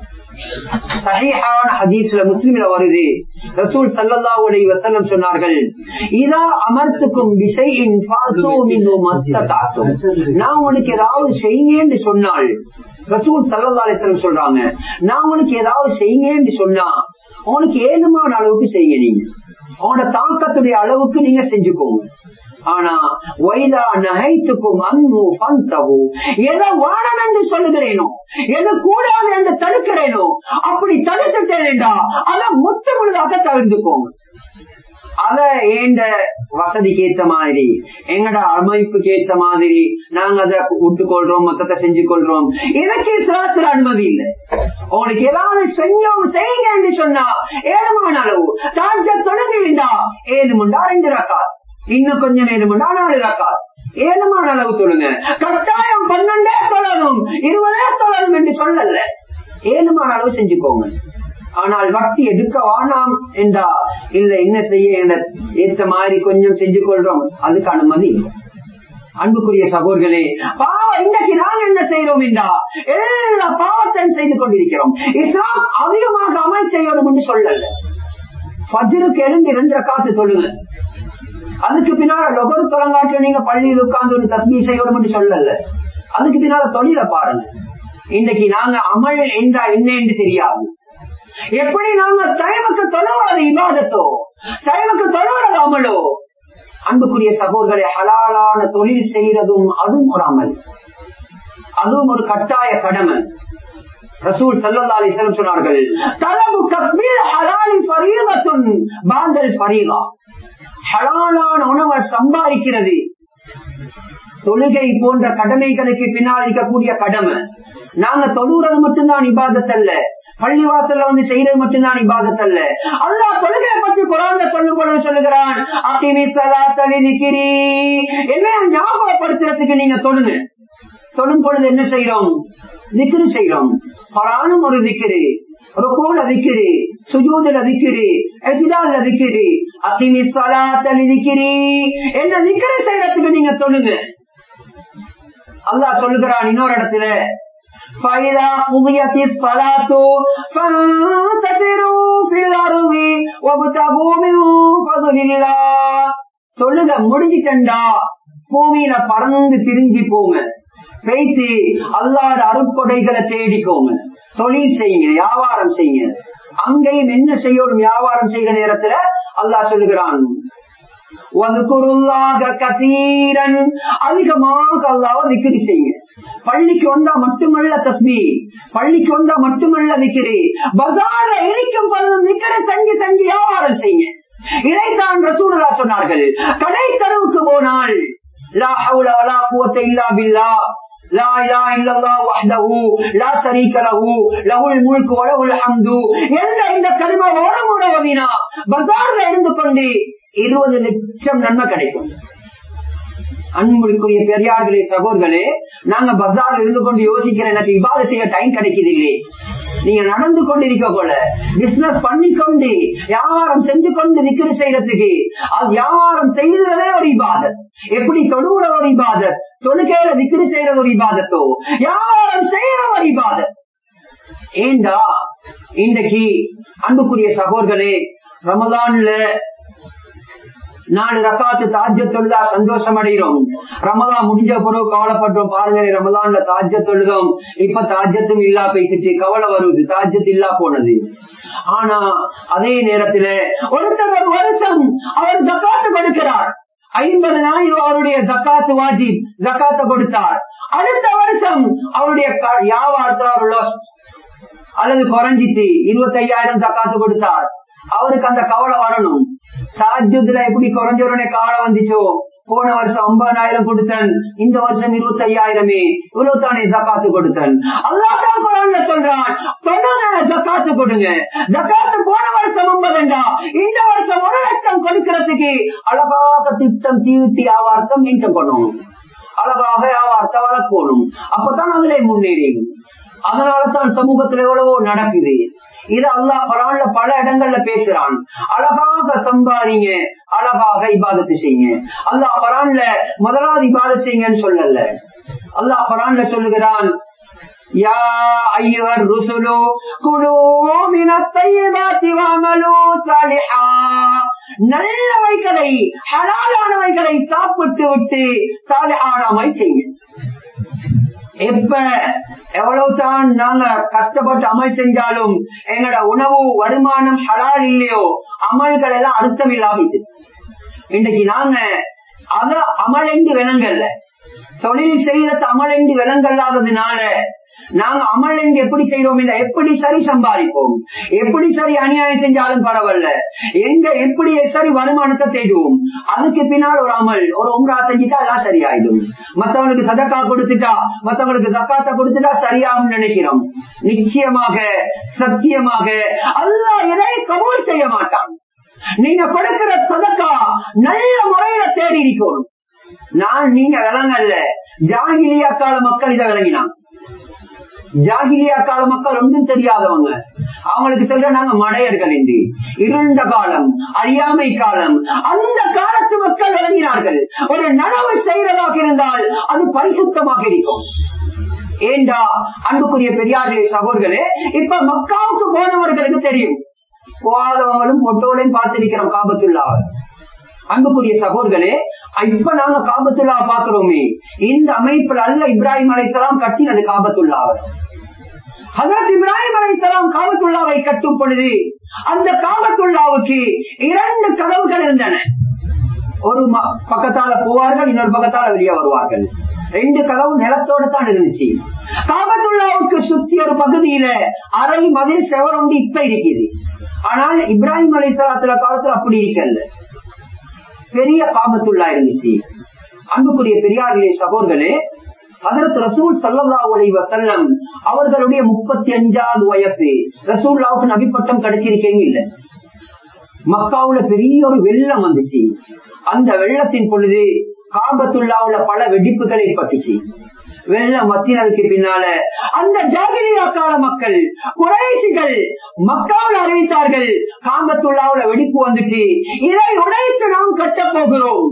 சஹீஹான ஹதீஸ்ல முஸ்லிம்ல வருது, ரசூல் ஸல்லல்லாஹு அலைஹி வஸல்லம் சொன்னார்கள், இதா அமர்த்துக்கும் பிஷைஇன் ஃபாது மின்ஹு மஸ்ததஅதும், நான் உனக்கு ஏதாவது செய்யுங்கன்னு சொன்னால், ரசூல் ஸல்லல்லாஹு அலைஹி வஸல்லம் சொல்றாங்க, நான் உனக்கு ஏதாவது செய்யுங்கன்னு சொன்னா உனக்கு ஏழுமான அளவுக்கு செய்யுங்க, நீங்க உங்களோட தாக்கத்துடைய அளவுக்கு நீங்க செஞ்சுக்கோங்க. ஆனா வைதா நஹைத்துக்கும் அன்ஹு ஃபன்தஹு, எதை வானம் என்று சொல்லுகிறேனோ, எது கூடாது என்று தடுக்கிறேனோ, அப்படி தடுத்துட்டேன்டா அதை முற்று முழுதாக தவிர்த்துக்கோங்க. அத ஏண்ட வசதிக்கு ஏத்த மாதிரி, எங்கட அமைப்புக்கு ஏத்த மாதிரி நாங்க அதை விட்டுக்கொள்றோம், மொத்தத்தை செஞ்சு கொள்றோம். எனக்கு இஸ்லாத்துல அனுமதி இல்லை. உங்களுக்கு ஏதாவது செஞ்சோம் செய்யுங்க என்று சொன்னா ஏழுமான அளவு தாஜ தொடங்குண்டா ஏழு முண்டா ரெண்டு ரக்காத், இன்னும் கொஞ்சம் ஏழு முண்டா நாலு ரக்காத், ஏழுமான அளவு தொழுங்க. கட்டாயம் பன்னெண்டே தொழணும், இருபதே தொழணும் என்று சொல்லல, ஏழுமான அளவு செஞ்சுக்கோங்க. ஆனால் வட்டி எடுக்க வானாம் என்றா இல்ல, என்ன செய்ய ஏத்த மாதிரி கொஞ்சம் செஞ்சு கொள்றோம், அதுக்கு அனுமதி. அன்புக்குரிய சகோதரர்களே, பாவம் இன்றைக்கு நாங்க என்ன செய்யறோம் என்றா எல்லா பாவத்தையும் செய்து கொண்டிருக்கிறோம். இஸ்லாம் அதிகமாக அமல் செய்யணும் என்று சொல்லல. ஃபஜ்ருக்கு எழுந்து இரண்டு ரக்காத்து தொழுங்க, அதுக்கு பின்னால லொகர் தொழங்காட்டு நீங்க பள்ளியில் உட்கார்ந்து ஒரு தஸ்பீஹ் செய்யணும் என்று சொல்லல. அதுக்கு பின்னால தொழில பாருங்க. இன்னைக்கு நாங்க அமல் என்றா என்ன என்று தெரியாது. எப்படி நாங்க டைமுக்கு தொழுவது இபாதத்தோ, டைமுக்கு தொழுவது அமலோ. அன்புக்குரிய சகோதரர்களே, ஹலாலான தொழில் செய்யறதும் அதுவும் ஒரு அமல், அதுவும் ஒரு கட்டாய கடமை. ரசூல் ஸல்லல்லாஹு அலைஹி வஸல்லம் சொன்னார்கள், தலபு கஸ்பில் ஹலாலி ஃபரீதத்துன் பாதல் ஃபரீதா, ஹலாலான உணவை சம்பாதிக்கிறது தொழுகை போன்ற கடமைகளுக்கு பின்னால் இருக்கக்கூடிய கடமை. நாங்க தொழுகிறது மட்டும்தான் இபாதத் அல்ல, பள்ளிவாசல்ல வந்து செய்யறது மட்டும்தான் இபாதத் அல்ல. அல்லாஹ் தொழுகையை பற்றி குர்ஆன்ல சொல்லும் பொழுது சொல்லுகிறான், அகீமிஸ் ஸலாத்த லிக்ரி, என்ன ஞாபகப்படுத்துறதுக்கு நீங்க தொழுங்க. தொழும் பொழுது என்ன செய்யறோம்? திக்ரு செய்யறோம். குர்ஆனும் ஒரு திக்ரு, ருகூல திக்ரு, சுஜூதுல திக்ரு, இஜ்லால்ல திக்ரு. அகீமிஸ் ஸலாத்த லிக்ரி, என்ன திக்ரு செய்யறதுக்கு நீங்க தொழுங்க. அல்லாஹ் சொல்லுகிறான் இன்னொரு இடத்துல, فَإِذَا قُضِيَتِ الصَّلَاةُ فَانْتَشِرُوا فِي الْأَرْضِ சொல்லுங்க முடிஞ்சிட்டா பூமியில பறந்து திரிஞ்சு போங்க, பேசி அல்லாஹ்வுடைய அருட்கொடைகளை தேடிக்கோங்க, தொழில் செய்யுங்க, வியாபாரம் செய்யுங்க. அங்கேயும் என்ன செய்யணும்? வியாபாரம் செய்யற நேரத்துல அல்லாஹ் சொல்லுகிறான், அதிகமாக அல்லாஹ்வை திக்ர் செய்யுங்க. பள்ளிக்கு வந்தா மட்டுமல்ல தஸ்பீ, பள்ளிக்கு வந்தா மட்டுமல்ல திக்ரு, பஜார்ல இருக்கும் பொழுதும் திக்ரை செஞ்சு செஞ்சு வியாபாரம் செய்யுங்க. இதைத்தான் ரசூலுல்லாஹ் சொன்னார்கள். கடை தெருவுக்கு போனால் லா ஹவுல வலா குவத்த இல்லா பில்லாஹ், லா இலாஹ இல்லல்லாஹ் வஹ்தஹு லா ஷரீக லஹு லஹுல் முல்கு வ லஹுல் ஹம்து என்ற இந்த கலிமாவோடு ஓதினா பஜார்ல இருந்து கொண்டு இருபது லட்சம் நன்மை கிடைக்கும். அன்புக்குரிய பெரியார்களே, சகோதரர்களே, நாங்க பஜார்ல இருந்து கொண்டு யோசிக்கிற எனக்கு இபாதத் செய்ய டைம் கிடைக்குது இல்லையே. நீங்க நடந்து கொண்டு இருக்க போல பிசினஸ் பண்ணிக்கொண்டு வியாபாரம் செஞ்சு கொண்டு திக்ரு செய்யறதுக்கு, அது வியாபாரம் செய்யறதே ஒரு இபாதத். எப்படி தொழுகிற ஒரு இபாதத், தொழுகையில திக்ரு செய்யறது ஒரு இபாதத்தோ, வியாபாரம் செய்யற ஒரு இபாதத். ஏண்டா இன்றைக்கு அன்புக்குரிய சகோதரர்களே, ரமலான்ல நாலு ரக்காத்து தாஜ்ஜத் தொழுதா சந்தோஷம் அடைகிறோம். ரமலான் முடிஞ்ச பிறகு கவலைப்படுறோம். பாருங்க, ரமலான்ல தாஜ்ஜத் தொழுதோம், இப்ப தாஜ்ஜத்தும் இல்லா போயிட்டு கவலை வருது, தாஜ்ஜத் இல்லா போனது. ஆனா அதே நேரத்துல ஒருத்தர் ஒரு வருஷம் அவர் ஜக்காத்து கொடுக்கிறார், ஐம்பதனாயிரம் அவருடைய ஜக்காத்து வாஜிப், ஜக்காத்தை கொடுத்தார். அடுத்த வருஷம் அவருடைய வியாபாரத்தில் அல்லது குறைஞ்சிட்டு இருபத்தி ஐயாயிரம் ஜக்காத்து கொடுத்தார். அவருக்கு அந்த கவலை வரணும். தாஜ்ஜுத்ல எப்படி குறைஞ்ச உடனே கவலை வந்துச்சோ, போன வருஷம் ஐம்பதாயிரம் கொடுத்தன், இந்த வருஷம் இருபத்தி ஐயாயிரமே, இவ்வளவு தானே ஜக்காத்து கொடுத்தன். அல்லாஹ் தான் குர்ஆன்ல சொல்றான், தொடுங்க ஜக்காத்து கொடுங்க. ஜக்காத்து போன வருஷம் ஐம்பதுண்டா, இந்த வருஷம் ஒரு லட்சம் கொடுக்கிறதுக்கு அழகாக திட்டம் தீட்டி வியாபாரத்தை மெயின்டைன் பண்ணணும், அழகாக வியாபாரத்தை வளர்க்கணும். அப்பதான் அதுல முன்னேறிடும். அதனாலதான் சமூகத்துல எவ்வளவோ நடக்குது. இது அல்லாஹ் குர்ஆன்ல பல இடங்கள்ல பேசுறான். அழகாக சம்பாதிங்க, அழகாக இபாதத்து செய்யுங்க. அல்லாஹ் குர்ஆன்ல முதலாவது இபாதத் செய்யுங்கன்னு சொல்லல. அல்லாஹ் குர்ஆன்ல சொல்லுகிறான், யா அய்யுஹர் ருசுலு குலூ மினத் தய்யிபாத்தி வஅமலூ ஸாலிஹா, நல்லவைகளை ஹலாலானவைகளை சாப்பிட்டு விட்டு சாலிஹான அமல் செய்யுங்க. எப்ப எவ்வளவுதான் நாங்க கஷ்டப்பட்டு அமல் செஞ்சாலும் எங்களோட உணவு வருமானம் ஹலால் இல்லையோ, அமல்கள் எல்லாம் அர்த்தம் இல்லாம இன்னைக்கு நாங்க அத அமலெண்டு விலங்கல்ல, தொழில் செய்யறது அமலெண்டு விலங்கல்லாததுனால நாங்க அமல் எங்க எப்படி செய்யறோம் இல்ல, எப்படி சரி சம்பாதிப்போம், எப்படி சரி அநியாயம் செஞ்சாலும் பரவாயில்ல, எங்க எப்படி சரி வருமானத்தை தேடுவோம். அதுக்கு பின்னால் ஒரு அமல், ஒரு உம்ரா செஞ்சுட்டா எல்லாம் சரியாயிடும். மத்தவங்களுக்கு சதக்கா கொடுத்துட்டா, மத்தவங்களுக்கு ஜக்காத்தை கொடுத்துட்டா சரியாகும் நினைக்கிறோம். நிச்சயமாக சத்தியமாக அல்லாஹ் எதை கபூல் செய்ய மாட்டான். நீங்க கொடுக்கிற சதக்கா நல்ல முறையில தேடி இருக்கணும். நான் நீங்க விளங்கல்ல, ஜாகிலியா கால மக்கள் இதை விளங்கினான். ஜாகிலியா கால மக்கள் ஒன்றும் தெரியாதவங்க, அவங்களுக்கு சொல்ற நாங்க மடையர்கள் என்று. இருண்ட காலம், அறியாமை காலம், அந்த காலத்து மக்கள் விளங்கினார்கள். ஒரு நனவு செய்யறதாக இருந்தால் அது பரிசுத்தமாக இருக்கும். ஏண்டா அன்புக்குரிய பெரியார்களே, சகோதரர்களே, இப்ப மக்காவுக்கு போனவர்களுக்கு தெரியும், போகாதவங்களும் பொட்டோலையும் பார்த்திருக்கிறோம் காபத்துல்லா. அன்புக்குரிய சகோதரர்களே, இப்ப நாங்க காபத்துல்லா பாக்குறோமே, இந்த அமைப்புல அல்ல இப்ராஹிம் அலைஹிஸ்ஸலாம் கட்டினது காபத்துல்லாவை. ஹஜ்ரத் இப்ராஹிம் அலைஹிஸ்ஸலாம் காபத்துல்லாவை கட்டும் பொழுது அந்த காபத்துல்லாவுக்கு இரண்டு கதவுகள் இருந்தன. ஒரு பக்கத்தால போவார்கள், இன்னொரு பக்கத்தால வெளியே வருவார்கள். ரெண்டு கதவு நிலத்தோட தான் இருந்துச்சு. காபத்துல்லாவுக்கு சுத்தி ஒரு பகுதியில அரை மதில் செவர் ஒன்று இப்ப இருக்குது. ஆனால் இப்ராஹிம் அலைஹிஸ்ஸலாத்துல காலத்துல அப்படி இருக்கல்ல, பெரிய காபத்துல்லா இருந்துச்சு. அன்புக்குரிய பெரியார்களே, சகோதரர்களே, ஹஜ்ரத் ரசூல் ஸல்லல்லாஹு அலைஹி வஸல்லம் அவர்களுடைய முப்பத்தி அஞ்சாவது வயசு. ரசூலுல்லாஹ்வுக்கு நபி பட்டம் கிடைச்சிருக்கீங்க இல்ல. மக்காவுல பெரிய ஒரு வெள்ளம் வந்துச்சு. அந்த வெள்ளத்தின் பொழுது காபத்துல்லாவுல பல வெடிப்புகள் ஏற்பட்டுச்சு. வெள்ளம் வத்தினதுக்கு பின்னால அந்த ஜாகிலியா கால மக்கள் குறைஷிகள் மக்காவில் அறிவித்தார்கள், காபத்துல்லாவுல வெடிப்பு வந்துட்டு, இதை உடைத்து நாம் கட்ட போகிறோம்.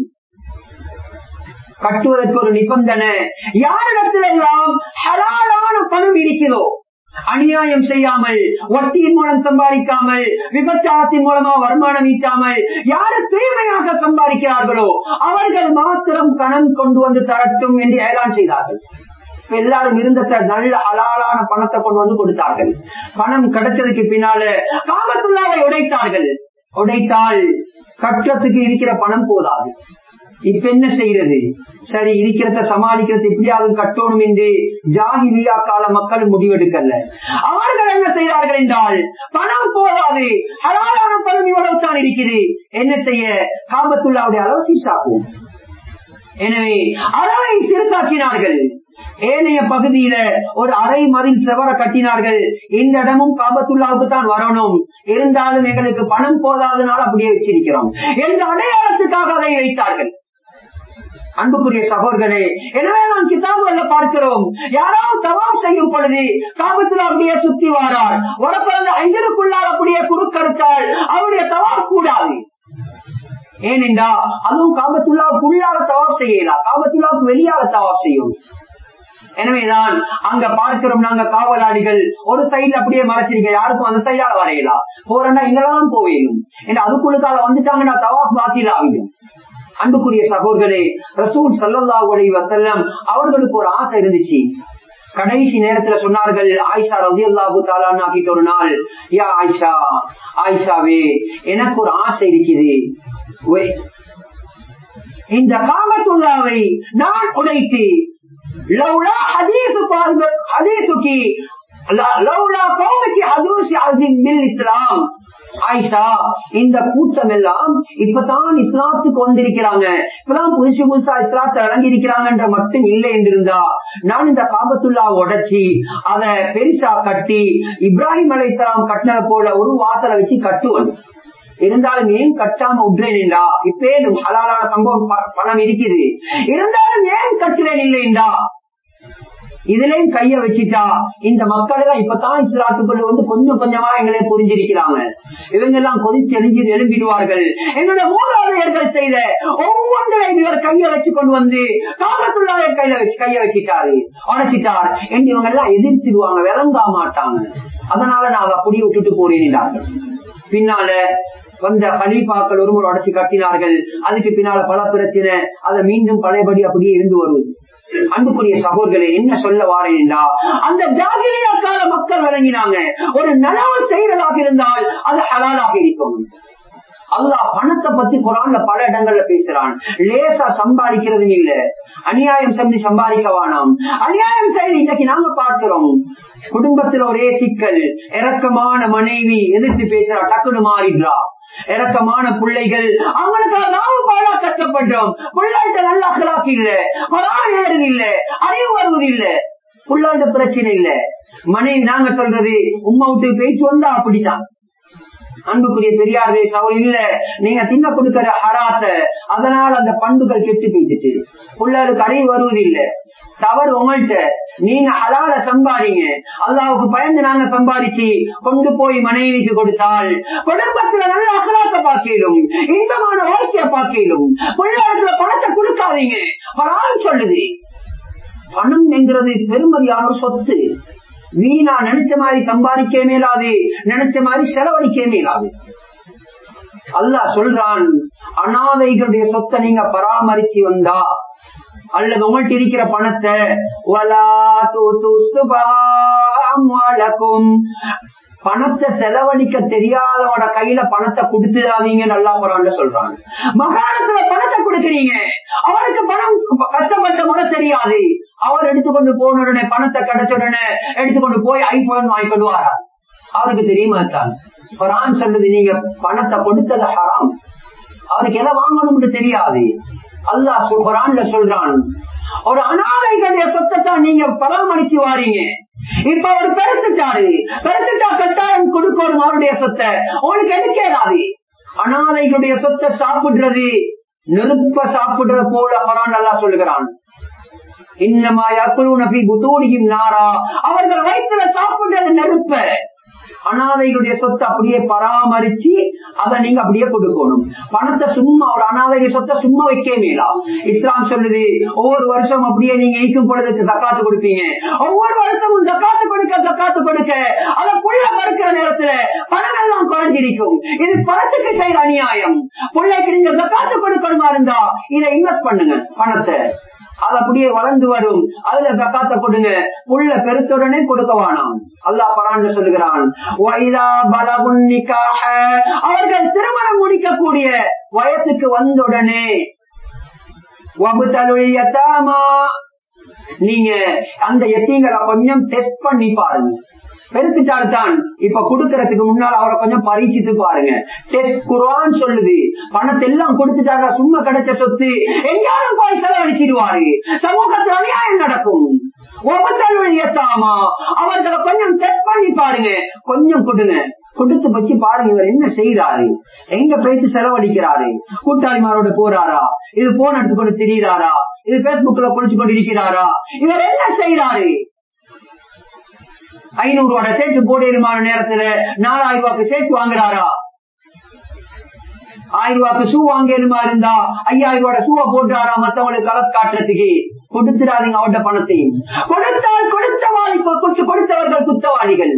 கட்டுவதற்கு ஒரு நிபந்தனை, யாரிடத்தில் எல்லாம் ஹலாலான பணம் இருக்கிறதோ, அநியாயம் செய்யாமல், வட்டியின் மூலம் சம்பாதிக்காமல், விபச்சாரத்தின் மூலமா வருமானம் ஈட்டாமல் யாரு தூய்மையாக சம்பாதிக்கிறார்களோ அவர்கள் மாத்திரம் கணம் கொண்டு வந்து தரட்டும் என்று ஏலான் செய்தார்கள். எல்லாரும் இருந்த நல்ல ஹலாலான பணத்தை கொண்டு வந்து கொடுத்தார்கள். பணம் கிடைச்சதுக்கு பின்னால காபத்துல்லாவை உடைத்தார்கள். உடைத்தால் கட்டத்துக்கு இருக்கிற பணம் போதாது. இப்ப என்ன செய்யறது? சரி, இருக்கிறத சமாளிக்கிறது எப்படியாவது கட்டணும் என்று ஜாஹிலியா கால மக்கள் முடிவெடுக்கல. அவர்கள் என்ன செய்தார்கள் என்றால், பணம் போதாது, ஹலாலான பணம் இவ்வளவு தான் இருக்குது, என்ன செய்ய? காபத்துல்லாவுடைய அளவு சீசாக்கும். எனவே அளவை சிறுசாக்கினார்கள். ஏனைய பகுதியில ஒரு அரை மதில் செவர கட்டினார்கள். இந்த இடமும் காபத்துல்லாவுக்கு தான் வரணும், இருந்தாலும் எங்களுக்கு பணம் போதாதனால அப்படியே வச்சிருக்கிறோம் என்ற அடையாளத்துக்காக அதை வைத்தார்கள். அன்புக்குரிய சகோதரர்களே, எனவே நான் கிதாபுகள்ல பார்க்கிறோம், யாராவது தவாப் செய்யும் பொழுது காபத்துல்லா அப்படியே சுத்தி வாரார், வரப்பிறந்த ஐந்தருக்குள்ளால் அப்படியே குறுக்கறுத்தால் அவருடைய தவாப் கூடாது. ஏனென்றா அதுவும் காபத்துல்லாவுக்குள்ளால தவாப் செய்யலாம், காபத்துல்லாவுக்கு வெளியால தவாப் செய்யும். எனவேதான் அங்க பார்க்கிறோம், நாங்க காவலாளிகள் ஒரு சைடுல அப்படியே மறைச்சிருக்க, யாருக்கும் அந்த சைடால வரையலாம், போறா இங்கெல்லாம் போவேணும் என்று அதுக்குள்ளுக்கால வந்துட்டாங்கன்னா தவாப் பாத்தில ஆகிடும். அன்புக்குரிய சகோதரர்களே, ரசூல் ஸல்லல்லாஹு அலைஹி வஸல்லம் அவர்களுக்கு ஒரு ஆசை இருந்துச்சு. கடைசி நேரத்துல சொன்னார்கள், ஆயிஷா ரலியல்லாஹு தஆலா அன்ஹா கிட்ட ஒரு நாள், யா ஆயிஷா, ஆயிஷாவே எனக்கு ஒரு ஆசை இருக்குது, இந்த காபத்துல்லாவை நான் உடைத்து லவ்லா ஹதீஸு ஹதீஸுகி லவ்லா கௌமிகி ஹதூஸி அஸீம் பில் இஸ்லாம். ஆயிஷா, இந்த கூட்டம் எல்லாம் இப்பதான் இஸ்லாத்துக்கு வந்திருக்கிறாங்க, இப்பதான் புதுசு புதுசா இஸ்லாத்தை அடங்கி இருக்கிறாங்கன்ற மட்டும் இல்லை என்றிருந்தா நான் இந்த காபத்துல்லா உடைச்சி அதை பெருசா கட்டி இப்ராஹிம் அலைஹிஸ்ஸலாம் கட்டினது போல ஒரு வாசலை வச்சு கட்டுவேன். இருந்தாலும் ஏன் கட்டாம விட்டுறேன்டா? இப்பேனும் ஹலாலான சம்பவம் பணம் இருக்குது, இருந்தாலும் ஏன் கட்டுறேன் இல்லைண்டா? இதுலயும் கைய வச்சுட்டா இந்த மக்கள் எல்லாம் இப்பதான் இஸ்லாத்துக்குள்ள வந்து கொஞ்சம் கொஞ்சமா எங்களை புரிஞ்சிருக்கிறாங்க, இவங்க எல்லாம் கொதிச்சு எழுஞ்சி எழும்பிடுவார்கள். என்னோட மூதாதையர்கள் செய்த ஒவ்வொன்றையும் இவர் கைய வச்சு கொண்டு வந்து காபத்துல்லாவை கையில வச்சு கைய வச்சுட்டாரு, உடைச்சிட்டார் என்று இவங்க எல்லாம் எதிர்த்திடுவாங்க, விளங்கா மாட்டாங்க. அதனால நான் அப்படியே விட்டுட்டு போறேன். பின்னால வந்த கலீஃபாக்கள் ஒரு முறை உடைச்சு கட்டினார்கள். அதுக்கு பின்னால பல பிரச்சனை, அதை மீண்டும் பழையபடி அப்படியே இருந்து வருவது. அன்புக்குரிய சகோதரர்களே, என்ன சொல்ல வாரேன்டா, அந்த ஜாகிலியா கால மக்கள் வழங்கினாங்க, ஒரு நனவு செய்யறதாக இருந்தால் அது ஹலாலாக இருக்கும். அல்லாஹ் பணத்தை பத்தி குர்ஆன்ல பல இடங்கள்ல பேசுறான். லேசா சம்பாதிக்கிறதும் இல்ல, அநியாயம் செஞ்சு சம்பாதிக்க வேணாம். அநியாயம் செய்து இன்னைக்கு நாங்க பார்க்கிறோம், குடும்பத்துல ஒரே சிக்கல், இரக்கமான மனைவி எதிர்த்து பேசுறா, டக்குனு மாறிடுறா. இரக்கமான பிள்ளைகள், அவங்களுக்கு நாம பாடா கஷ்டப்படுறோம், பிள்ளைகிட்ட நல்ல அகலாக்கு இல்ல, குர்ஆன் ஏறுது இல்ல, அறிவு வருவது இல்ல, பிள்ளைகிட்ட பிரச்சனை இல்ல. மனைவி நாங்க சொல்றது உம்மா விட்டு பேச்சு வந்தா அப்படித்தான். அன்புக்குரிய பெரியார்களே சவுல் இல்ல, நீங்க தின்ன கொடுக்கிற ஹராத்த, அதனால அந்த பண்புகள் கெட்டு போய்த்துட்டு பிள்ளைகளுக்கு அறிவு வருவது இல்ல. தவறு உங்கள்கிட்ட, நீங்க ஹலால சம்பாதிங்க, அல்லாஹ்வுக்கு பயந்து நாங்க சம்பாதிச்சு கொண்டு போய் மனைவிக்கு கொடுத்தால் குடும்பத்துல நல்ல அகலாக்க பார்க்கலும், இன்பமான வாழ்க்கைய பார்க்கலும். பிள்ளைகளுக்கு பணத்தை கொடுக்காதீங்க. குர்ஆன் சொல்லுது, பணம் என்கிறது பெருமதியான ஒரு சொத்து. வீணா நினைச்ச மாதிரி சம்பாதிக்க மேலாது, நினைச்ச மாதிரி செலவழிக்க மேலாது. அல்லாஹ் சொல்றான், அனாதைகளுடைய சொத்தை நீங்க பராமரிச்சு வந்தா அல்லது உங்கள்கிட்ட இருக்கிற பணத்தை பணத்தை செலவழிக்க தெரியாதவட கையில பணத்தை கொடுத்துடாதீங்க நல்லா குர்ஆன்ல சொல்றாங்க. மகாணத்துல பணத்தை கொடுக்குறீங்க, அவருக்கு பணம் கஷ்டப்பட்ட முறை தெரியாது, அவர் எடுத்துக்கொண்டு போன உடனே பணத்தை கிடைச்ச உடனே எடுத்துக்கொண்டு போய் ஐபோன் வாங்கிக்கொண்டு வரார், அவருக்கு தெரியுமா தான். குர்ஆன் சொல்லுது, நீங்க பணத்தை கொடுத்தது ஹராம், அவருக்கு எதை வாங்கணும்னு தெரியாது. அல்லாஹ் குர்ஆன்ல சொல்றான், ஒரு அனாதைகளுடைய சொத்தை தான் நீங்க பராமரிச்சு வாரீங்க. இப்ப அவர் பெருத்துட்டாரு, பெருத்துட்டா கட்டாயம் கொடுக்கணும் அவருடைய சொத்தை, உங்களுக்கு எடுக்காது. அனாதைகளுடைய சொத்தை சாப்பிடுறது நெருப்ப சாப்பிடுறது போல குர்ஆன் அல்லாஹ் சொல்லுகிறான். இன்னமா யக்குலூன ஃபீ புதூனிஹிம் நாரா, அவர்கள் வயிற்றுல சாப்பிடுறது நெருப்ப. அனாதைகளுடைய சொத்தை அப்படியே பராமரிச்சு அதை நீங்க அப்படியே கொடுக்கணும். பணத்தை சும்மா ஒரு அனாதை சொத்தை சும்மா வைக்க மேலா. இஸ்லாம் சொல்லுது, ஒவ்வொரு வருஷம் அப்படியே நீங்க ஈக்கும் பொழுதுக்கு ஜக்காத்து கொடுப்பீங்க, ஒவ்வொரு வருஷமும் ஜக்காத்து கொடுக்க ஜக்காத்து கொடுக்க அத புள்ள பறக்கிற நேரத்துல பணம் எல்லாம் குறைஞ்சிருக்கும். இது பணத்துக்கு செய்யற அநியாயம். பிள்ளைக்கு நீங்க ஜக்காத்து கொடுக்கணுமா இருந்தா இதை இன்வெஸ்ட் பண்ணுங்க, பணத்தை அது அப்படியே வளர்ந்து வரும், அதுல ஜக்காத்தை கொடுங்க. புள்ள பெருத்துடனே கொடுக்க வேணாம். அல்லாஹ் குர்ஆன்ல சொல்லுகிறான், அவர்கள் திருமணம் முடிக்கக்கூடிய வயசுக்கு வந்தவுடனே நீங்க அந்த எத்தீங்களை கொஞ்சம் டெஸ்ட் பண்ணி பாருங்க. பெருத்துட்டால்தான் இப்ப குடுக்கறதுக்கு முன்னால அவரை கொஞ்சம் பரீட்சித்து பாருங்க. டெஸ்ட் குர்ஆன் சொல்லுது. பணத்தை எல்லாம் கொடுத்துட்டாங்க, சும்மா கிடைச்ச சொத்து எங்கேயாலும் போய் செலவழிச்சிடுவாரு, சமூகத்தில் அநியாயம் நடக்கும். அவர்களை கொஞ்சம் டெஸ்ட் பண்ணி பாருங்க, கொஞ்சம் கொடுங்க, கொடுத்து வச்சு பாருங்க இவர் என்ன செய்யறாரு, எங்க பேச்சு செலவழிக்கிறாரு, கூட்டாளிமாரோட போறாரா, இது போன் எடுத்துக்கொண்டு திரியிறாரா, இது பேஸ்புக்ல குளிச்சு கொண்டு இருக்கிறாரா, இவர் என்ன செய்யறாரு. ஐநூறு ரூபாய் சேட்டு போடுமான நேரத்துல நாலாயிரம் ரூபாய்க்கு சேட்டு வாங்குறாரா, ஆயிரம் ரூபாய்க்கு ஷூ வாங்கலுமா இருந்தா ஐயாயிரம் ரூபாய் ஷூவை போட்டுறாரா மத்தவங்களுக்கு கலஸ் காட்டுறதுக்கு. கொடுத்துடாதீங்க அவட்ட பணத்தையும். கொடுத்தால் கொடுத்தவாளி கொடுத்தவர்கள் குத்தவாளிகள்.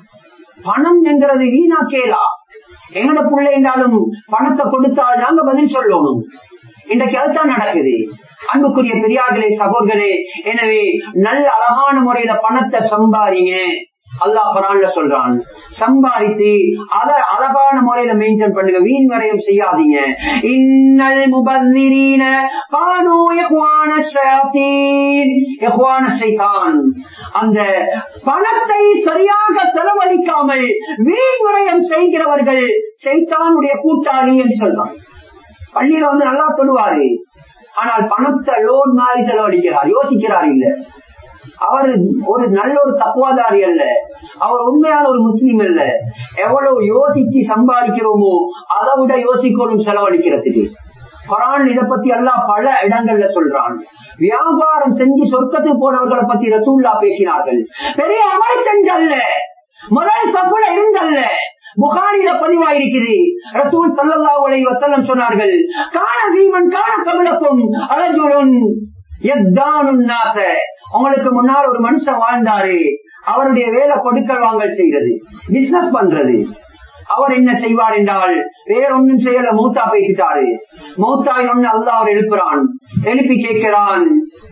பணம் என்கிறது வீணாக்கேலா. எங்கட பிள்ளை என்றாலும் பணத்தை கொடுத்தால் நாங்க பதில் சொல்லணும். இன்றைக்கு அதுதான் நடக்குது. அன்புக்குரிய பெரியார்களே, சகோதரர்களே, எனவே நல்ல அழகான முறையில பணத்தை சம்பாதிங்க. அல்லாஹ் குர்ஆன்ல சொல்றான், சம்பாதித்து அத அழகான முறையில மெயின்டைன் பண்ணுங்க, வீண் வரையம் செய்யாதீங்க. இன்னல் முபذிரீன கானூ இஹ்வான ஷயாத்தீன், இஹ்வான ஷைத்தான். அந்த பணத்தை சரியாக செலவழிக்காமல் வீண் வரையம் செய்கிறவர்கள் ஷைத்தானுடைய கூட்டாளி என்று சொல்றான். பள்ளியில வந்து நல்லா சொல்லுவாரு, ஆனால் பணத்தை லோன் மாதிரி செலவழிக்கிறார், யோசிக்கிறார் இல்ல. அவர் ஒரு நல்ல ஒரு தக்குவாதாரி அல்ல, அவர் உண்மையான ஒரு முஸ்லீம் அல்ல. எவ்வளவு யோசிச்சு சம்பாதிக்கிறோமோ அதை விட யோசிக்கணும் செலவழிக்கிறதுக்கு. குர்ஆன் இதை பத்தி எல்லாம் பல இடங்கள்ல சொல்றான். வியாபாரம் செஞ்சு சொர்க்கத்துக்கு போனவர்களை பத்தி ரசூலுல்லாஹ் பேசினார்கள். பெரிய அமல் செஞ்சல்ல, முதல் சஃபுல இருந்தல்ல. புகாரில பதிவாயிருக்குது. ரசூல் ஸல்லல்லாஹு அலைஹி வஸல்லம் சொன்னார்கள், கான வீமன் கான கபலக்கும் அரஜுலுன் யத்தானுன் நாஸ. உங்களுக்கு முன்னால் ஒரு மனுஷன் வாழ்ந்தாரு, அவருடைய வேலை கொடுக்கல் வாங்கல் செய்யறது, பிசினஸ் பண்றது. அவர் என்ன செய்வார் என்றால் வேறொன்னும் செய்யல, மௌத்தா பேசிட்டாரு. மௌத்தாயின் ஒண்ணு அல்லாஹ் அவர் எழுப்புறான், எழுப்பி கேட்கிறான்,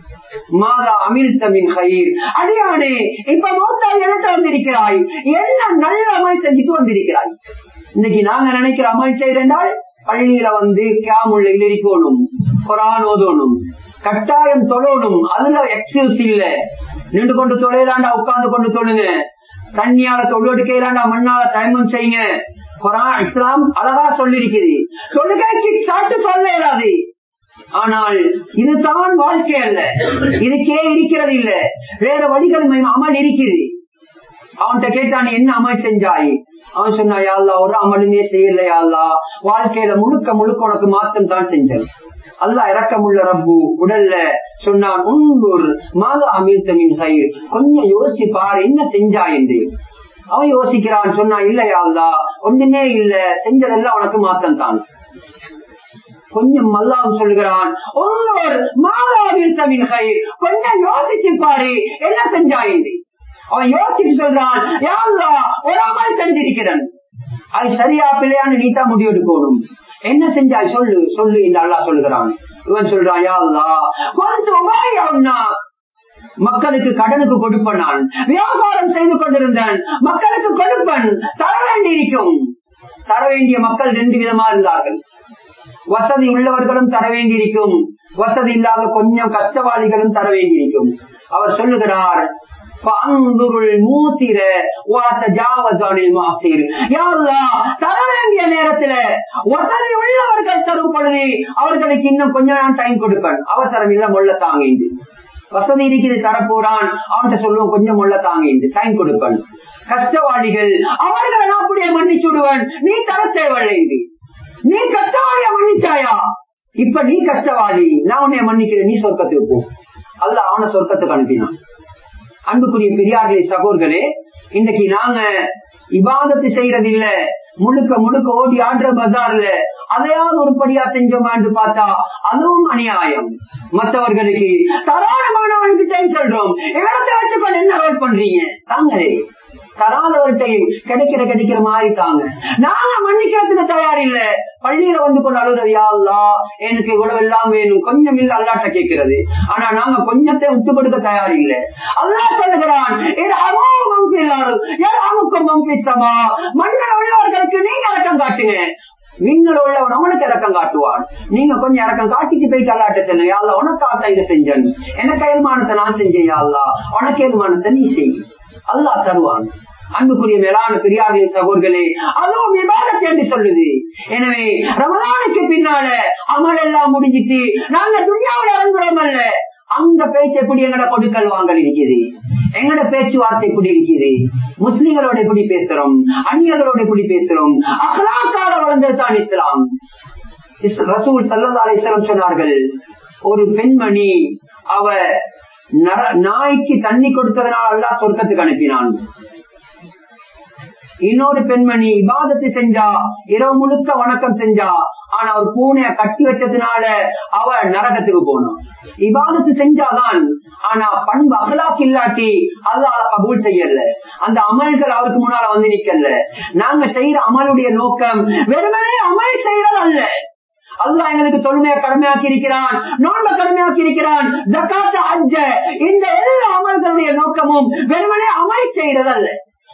மாதா அமில் தமின் ஹயீர், அடியானே இப்ப மௌத்தாய் எனக்கு வந்திருக்கிறாய், என்ன நல்ல அமல் செஞ்சுட்டு வந்திருக்கிறாய். இன்னைக்கு நாங்க நினைக்கிற அமல் செய்யறால் பள்ளியில வந்து கியாமுல் லைல் இருக்கணும், குர்ஆன் ஓதணும், கட்டாயம் தொழணும். அதுல எக்ஸ்கியூஸ் இல்ல. நின்று கொண்டு தொழையலாண்டா உட்கார்ந்து கொண்டு தொழுங்க, தண்ணியால தொழுவெடுக்கலாண்டா மண்ணால தயமம் செய்யுங்க. குர்ஆன் இஸ்லாம் அழகா சொல்லி இருக்குது. தொழுகைக்கு சாட்டு சொல்ல இயலாது, ஆனால் இதுதான் வாழ்க்கை அல்ல, இதுக்கே இருக்கிறது இல்ல, வேற வழிகள் அமல் இருக்குது. அவன்கிட்ட கேட்டான், என்ன அமல் செஞ்சாய்? அவன் சொன்னா, யா அல்லாஹ் ஒரு அமலுமே செய்யல யா அல்லாஹ், வாழ்க்கையில முழுக்க முழுக்க உனக்கு மாற்றம் தான் செஞ்சேன். அல்லாஹ் இரக்கமுள்ள ரப்பு உடல்ல சொன்னான், உன்புர் மாதா அமீர் தமின் ஹைர், கொஞ்சம் யோசிச்சு பாரு என்ன செஞ்சா என்று. அவன் யோசிக்கிறான், சொன்னா, இல்லையா அல்லாஹ் ஒண்ணுமே இல்ல, செஞ்சதெல்லாம் உனக்கு மாற்றம் தான். கொஞ்சம் அல்லாஹ் சொல்லுகிறான், கொஞ்சம் யோசிச்சு பாரு என்ன செஞ்சா என்று. அவன் யோசிச்சு சொல்றான், யா அல்லாஹ் ஒரு அமல் செஞ்சிருக்கிறேன், அது சரியா பிள்ளையான்னு நீட்டா முடிவெடுக்கணும். என்ன செஞ்சாய் சொல்லு சொல்லு என்று அல்லாஹ் சொல்லுகிறான். இவன் சொல்றான், யா அல்லாஹ் மக்களுக்கு கடனுக்கு கொடுப்பேன், நான் வியாபாரம் செய்து கொண்டிருந்தேன், மக்களுக்கு கொடுப்பேன், தர வேண்டி இருக்கும். தர வேண்டிய மக்கள் ரெண்டு விதமா இருந்தார்கள். வசதி உள்ளவர்களும் தர வேண்டியிருக்கும், வசதி இல்லாத கொஞ்சம் கஷ்டவாளிகளும் தர வேண்டியிருக்கும். அவர் சொல்லுகிறார், தர வேண்டிய நேரத்துல வசதி உள்ளவர்கள் தரும் பொழுது அவர்களுக்கு இன்னும் கொஞ்ச நாள் டைம் கொடுப்பேன், அவசரம் இல்ல மொல்ல தாங்க. வசதி இருக்கிறது தரப்போறான், அவன்கிட்ட சொல்லுவோம் கொஞ்சம் மொல்ல தாங்க, டைம் கொடுப்பேன். கஷ்டவாளிகள் அவர்களை நான் அப்படியே மன்னிச்சு விடுவேன், நீ தர தேவையில்லை. நீ கஷ்டவாளியா மன்னிச்சாயா, இப்ப நீ கஷ்டவாளி, நான் உன்னை மன்னிக்கிறேன், நீ சொர்க்கத்துக்கு போ. அல்லாஹ் அவனை சொர்க்கத்துக்கு அனுப்பினான். அன்புக்குரிய பெரியார்களே, சகோதரர்களே, இன்னைக்கு நாங்க இபாதத்து செய்யறது இல்ல, முழுக்க முழுக்க ஓடி ஆடுற பஜார்ல அதையாவது உருப்படியா செஞ்சோமான்னு பார்த்தா அதுவும் அநியாயம். மற்றவர்களுக்கு தாராளமானவன்கிட்ட சொல்றோம், இடத்தை வச்சுக்கொண்டு என்ன ரோல் பண்றீங்க தாங்களே, தராதவர்கிட்டையும் கிடைக்கிற கிடைக்கிற மாதிரி தாங்க. நாங்க மன்னிக்கிறதுக்கு தயார் இல்ல. பள்ளியில வந்து கொண்டு அழுகிறது, யா அல்லாஹ் எனக்கு இவ்வளவு எல்லாம் வேணும், கொஞ்சம் இல்ல அல்லாட்ட கேட்கிறது. ஆனா நாங்க கொஞ்சத்தை விட்டு கொடுக்க தயார் இல்ல. அல்லாஹ் சொல்லுகிறான், மன்னர் உள்ளவர்களுக்கு நீங்க இறக்கம் காட்டுங்க, விண்ணில் உள்ளவன் அவனுக்கு இறக்கம் காட்டுவான். நீங்க கொஞ்சம் இறக்கம் காட்டிட்டு போய் அல்லாட்ட செல்லுங்க, யா அல்லாஹ் உனக்காக இதை செஞ்சேன், எனக்கு ஏழ்மானத்தை நான் செஞ்சேன், யா அல்லாஹ் உனக்கு ஏழ்மானத்தை நீ செய், அல்லாஹ் தருவான். அன்புக்குரிய மேலான பெரியாரிய சகோதரர்களே, அதுவும் இபாதத் என்று சொல்லுது. எனவே ரமலானுக்கு பின்னால அமல் எல்லாம் முடிஞ்சிட்டு நாங்க துன்யாவில் இறங்குறோம் அல்ல, அந்த பேச்சு எப்படி எங்கட கொடுக்கல் வாங்கல் இருக்குது, எங்கட பேச்சுவார்த்தை எப்படி இருக்குது, முஸ்லிம்களோட எப்படி பேசுறோம், அந்நியர்களோட எப்படி பேசுறோம், அஹ்லாக்கால வளர்ந்தது தான் இஸ்லாம். ரசூல் ஸல்லல்லாஹு அலைஹி வஸல்லம் சொன்னார்கள், ஒரு பெண்மணி அவ நாய்க்கு தண்ணி கொடுத்ததனால் அல்லாஹ் சொர்க்கத்துக்கு அனுப்பினான். இன்னொரு பெண்மணி இபாதத்து செஞ்சா, இரவு முழுக்க வணக்கம் செஞ்சா, ஆனா ஒரு பூனைய கட்டி வச்சதுனால அவ நரகத்துக்கு போனான். இபாதத்து செஞ்சாதான், ஆனா பண்பு அகலாக் இல்லாட்டி அல்லாஹ் கபூல் செய்யல, அந்த அமல்கள் அவருக்கு முன்னால வந்து நிக்கல. நாங்க செய்யற அமலுடைய நோக்கம் வெறுமனே அமல் செய்யறது அல்ல. அல்லாஹ் எங்களுக்கு தொழுமையை கடமையாக்கி இருக்கிறான், நோன்பை கடமையாக்கி இருக்கிறான், ஜகாத் ஹஜ், இந்த எல்லா அமல்களுடைய நோக்கமும் வெறுமனே அமல் செய்யறது அல்ல.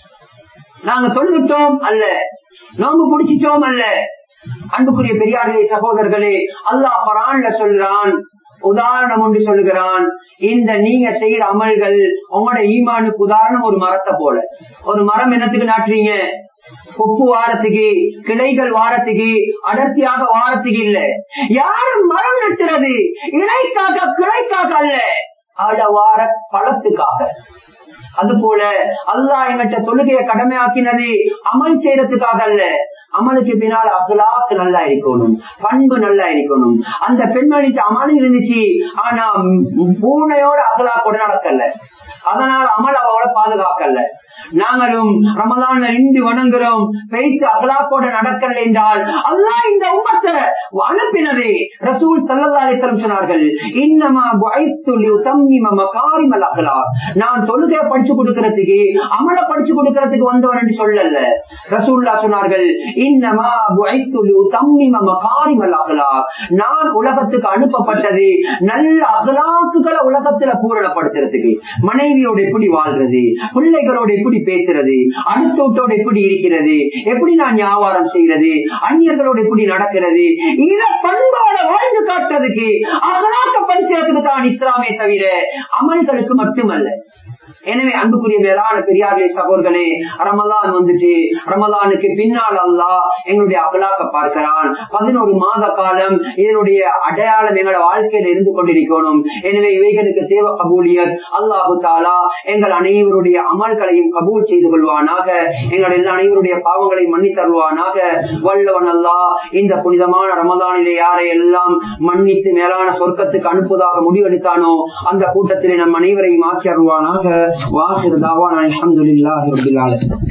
நாங்க தொழுதுட்டோம் அல்ல, நோம்பு பிடிச்சிட்டோம் அல்ல. அன்புக்குரிய பெரியார்களே சகோதரர்களே, அல்லாஹ் குர்ஆன்ல சொல்றான், உதாரணம் ஒன்று சொல்லுகிறான், இந்த நீங்க செய்யற அமல்கள் உங்களோட ஈமானுக்கு உதாரணம் ஒரு மரத்தை போல. ஒரு மரம் என்னத்துக்கு நாட்டுறீங்க? கொப்பு வாரத்துக்கு, கிளைகள் வாரத்துக்கு, அடர்த்தியாக வாரத்துக்கு இல்ல. யாரும் மரம் நட்டுறது இலைக்காக கிளைக்காக அல்ல, அட வார பழத்துக்காக. அது போல அல்லாஹ் எங்கிட்ட தொழுகையை கடமையாக்கினது அமல் செய்யறதுக்காக அல்ல, அமலுக்கு பின்னால் அகலாக் நல்லா இருக்கணும், பண்பு நல்லா இருக்கணும். அந்த பெண்மணிக்கு அமல் இருந்துச்சு, ஆனா பூனையோட அகலாக்கோட நடக்கல, அதனால அமல் அவளோட பாதுகாக்கல. நாங்களும் ரமலான்ல நின்று வணங்குறோம், பேச்சு அகலாக்கோட நடக்கல என்றால் அல்லாஹ் இந்த உம்மத்தை அனுப்பினதே. ரசூல் ஸல்லல்லாஹு அலைஹி வஸல்லம் சொன்னார்கள், இன்னமா புஇஸ்து லியுதம்மிம மகாரிமல் அக்லாக், நான் தொழுகையை படிச்சு கொடுக்கிறதுக்கு, அமல படிச்சு கொடுக்கிறதுக்கு வந்தவன் என்று சொல்லல. ரசூலுல்லாஹ் சொன்னார்கள், இன்னமா புஇஸ்து லியுதம்மிம மகாரிமல் அக்லாக், நான் உலகத்துக்கு அனுப்பப்பட்டது நல்ல அகலாக்குகளை உலகத்துல பூரணப்படுத்துறதுக்கு. மனைவியோட எப்படி வாழ்றது, பிள்ளைகளோட எப்படி பேசுறது, அடுத்த வீட்டோட எப்படி இருக்கிறது, எப்படி நான் வியாபாரம் செய்யறது, அந்நியர்களோட எப்படி நடக்கிறது, இத பண்போட வாழ்ந்து காட்டுறதுக்கு அகலாக்க படிச்சதுக்கு தான் இஸ்லாமே தவிர அமல்களுக்கு மட்டுமல்ல. எனவே அன்புக்குரிய மேலான பெரியார்களே சகோதரர்களே, ரமலான் வந்துட்டு ரமலானுக்கு பின்னால் அல்லாஹ் எங்களுடைய அகலாக்க பார்க்கிறான். பதினோரு மாத காலம் இதனுடைய அடையாளம் எங்களோட வாழ்க்கையில இருந்து கொண்டிருக்கணும். எனவே இவைகளுக்கு தேவை கபூலியத். அல்லாஹு தாலா எங்கள் அனைவருடைய அமல்களையும் கபூல் செய்து கொள்வானாக, எங்கள் எல்லா அனைவருடைய பாவங்களை மன்னி தருவானாக. வல்லவன் அல்லாஹ் இந்த புனிதமான ரமலானிலே யாரை எல்லாம் மன்னித்து மேலான சொர்க்கத்துக்கு அனுப்புவதாக முடிவெடுத்தானோ அந்த கூட்டத்திலே நம் அனைவரையும் ஆக்கி அருள்வானாக. வாஹிர் தாவானா அல்ஹம்துலில்லாஹி ரப்பில் ஆலமீன்.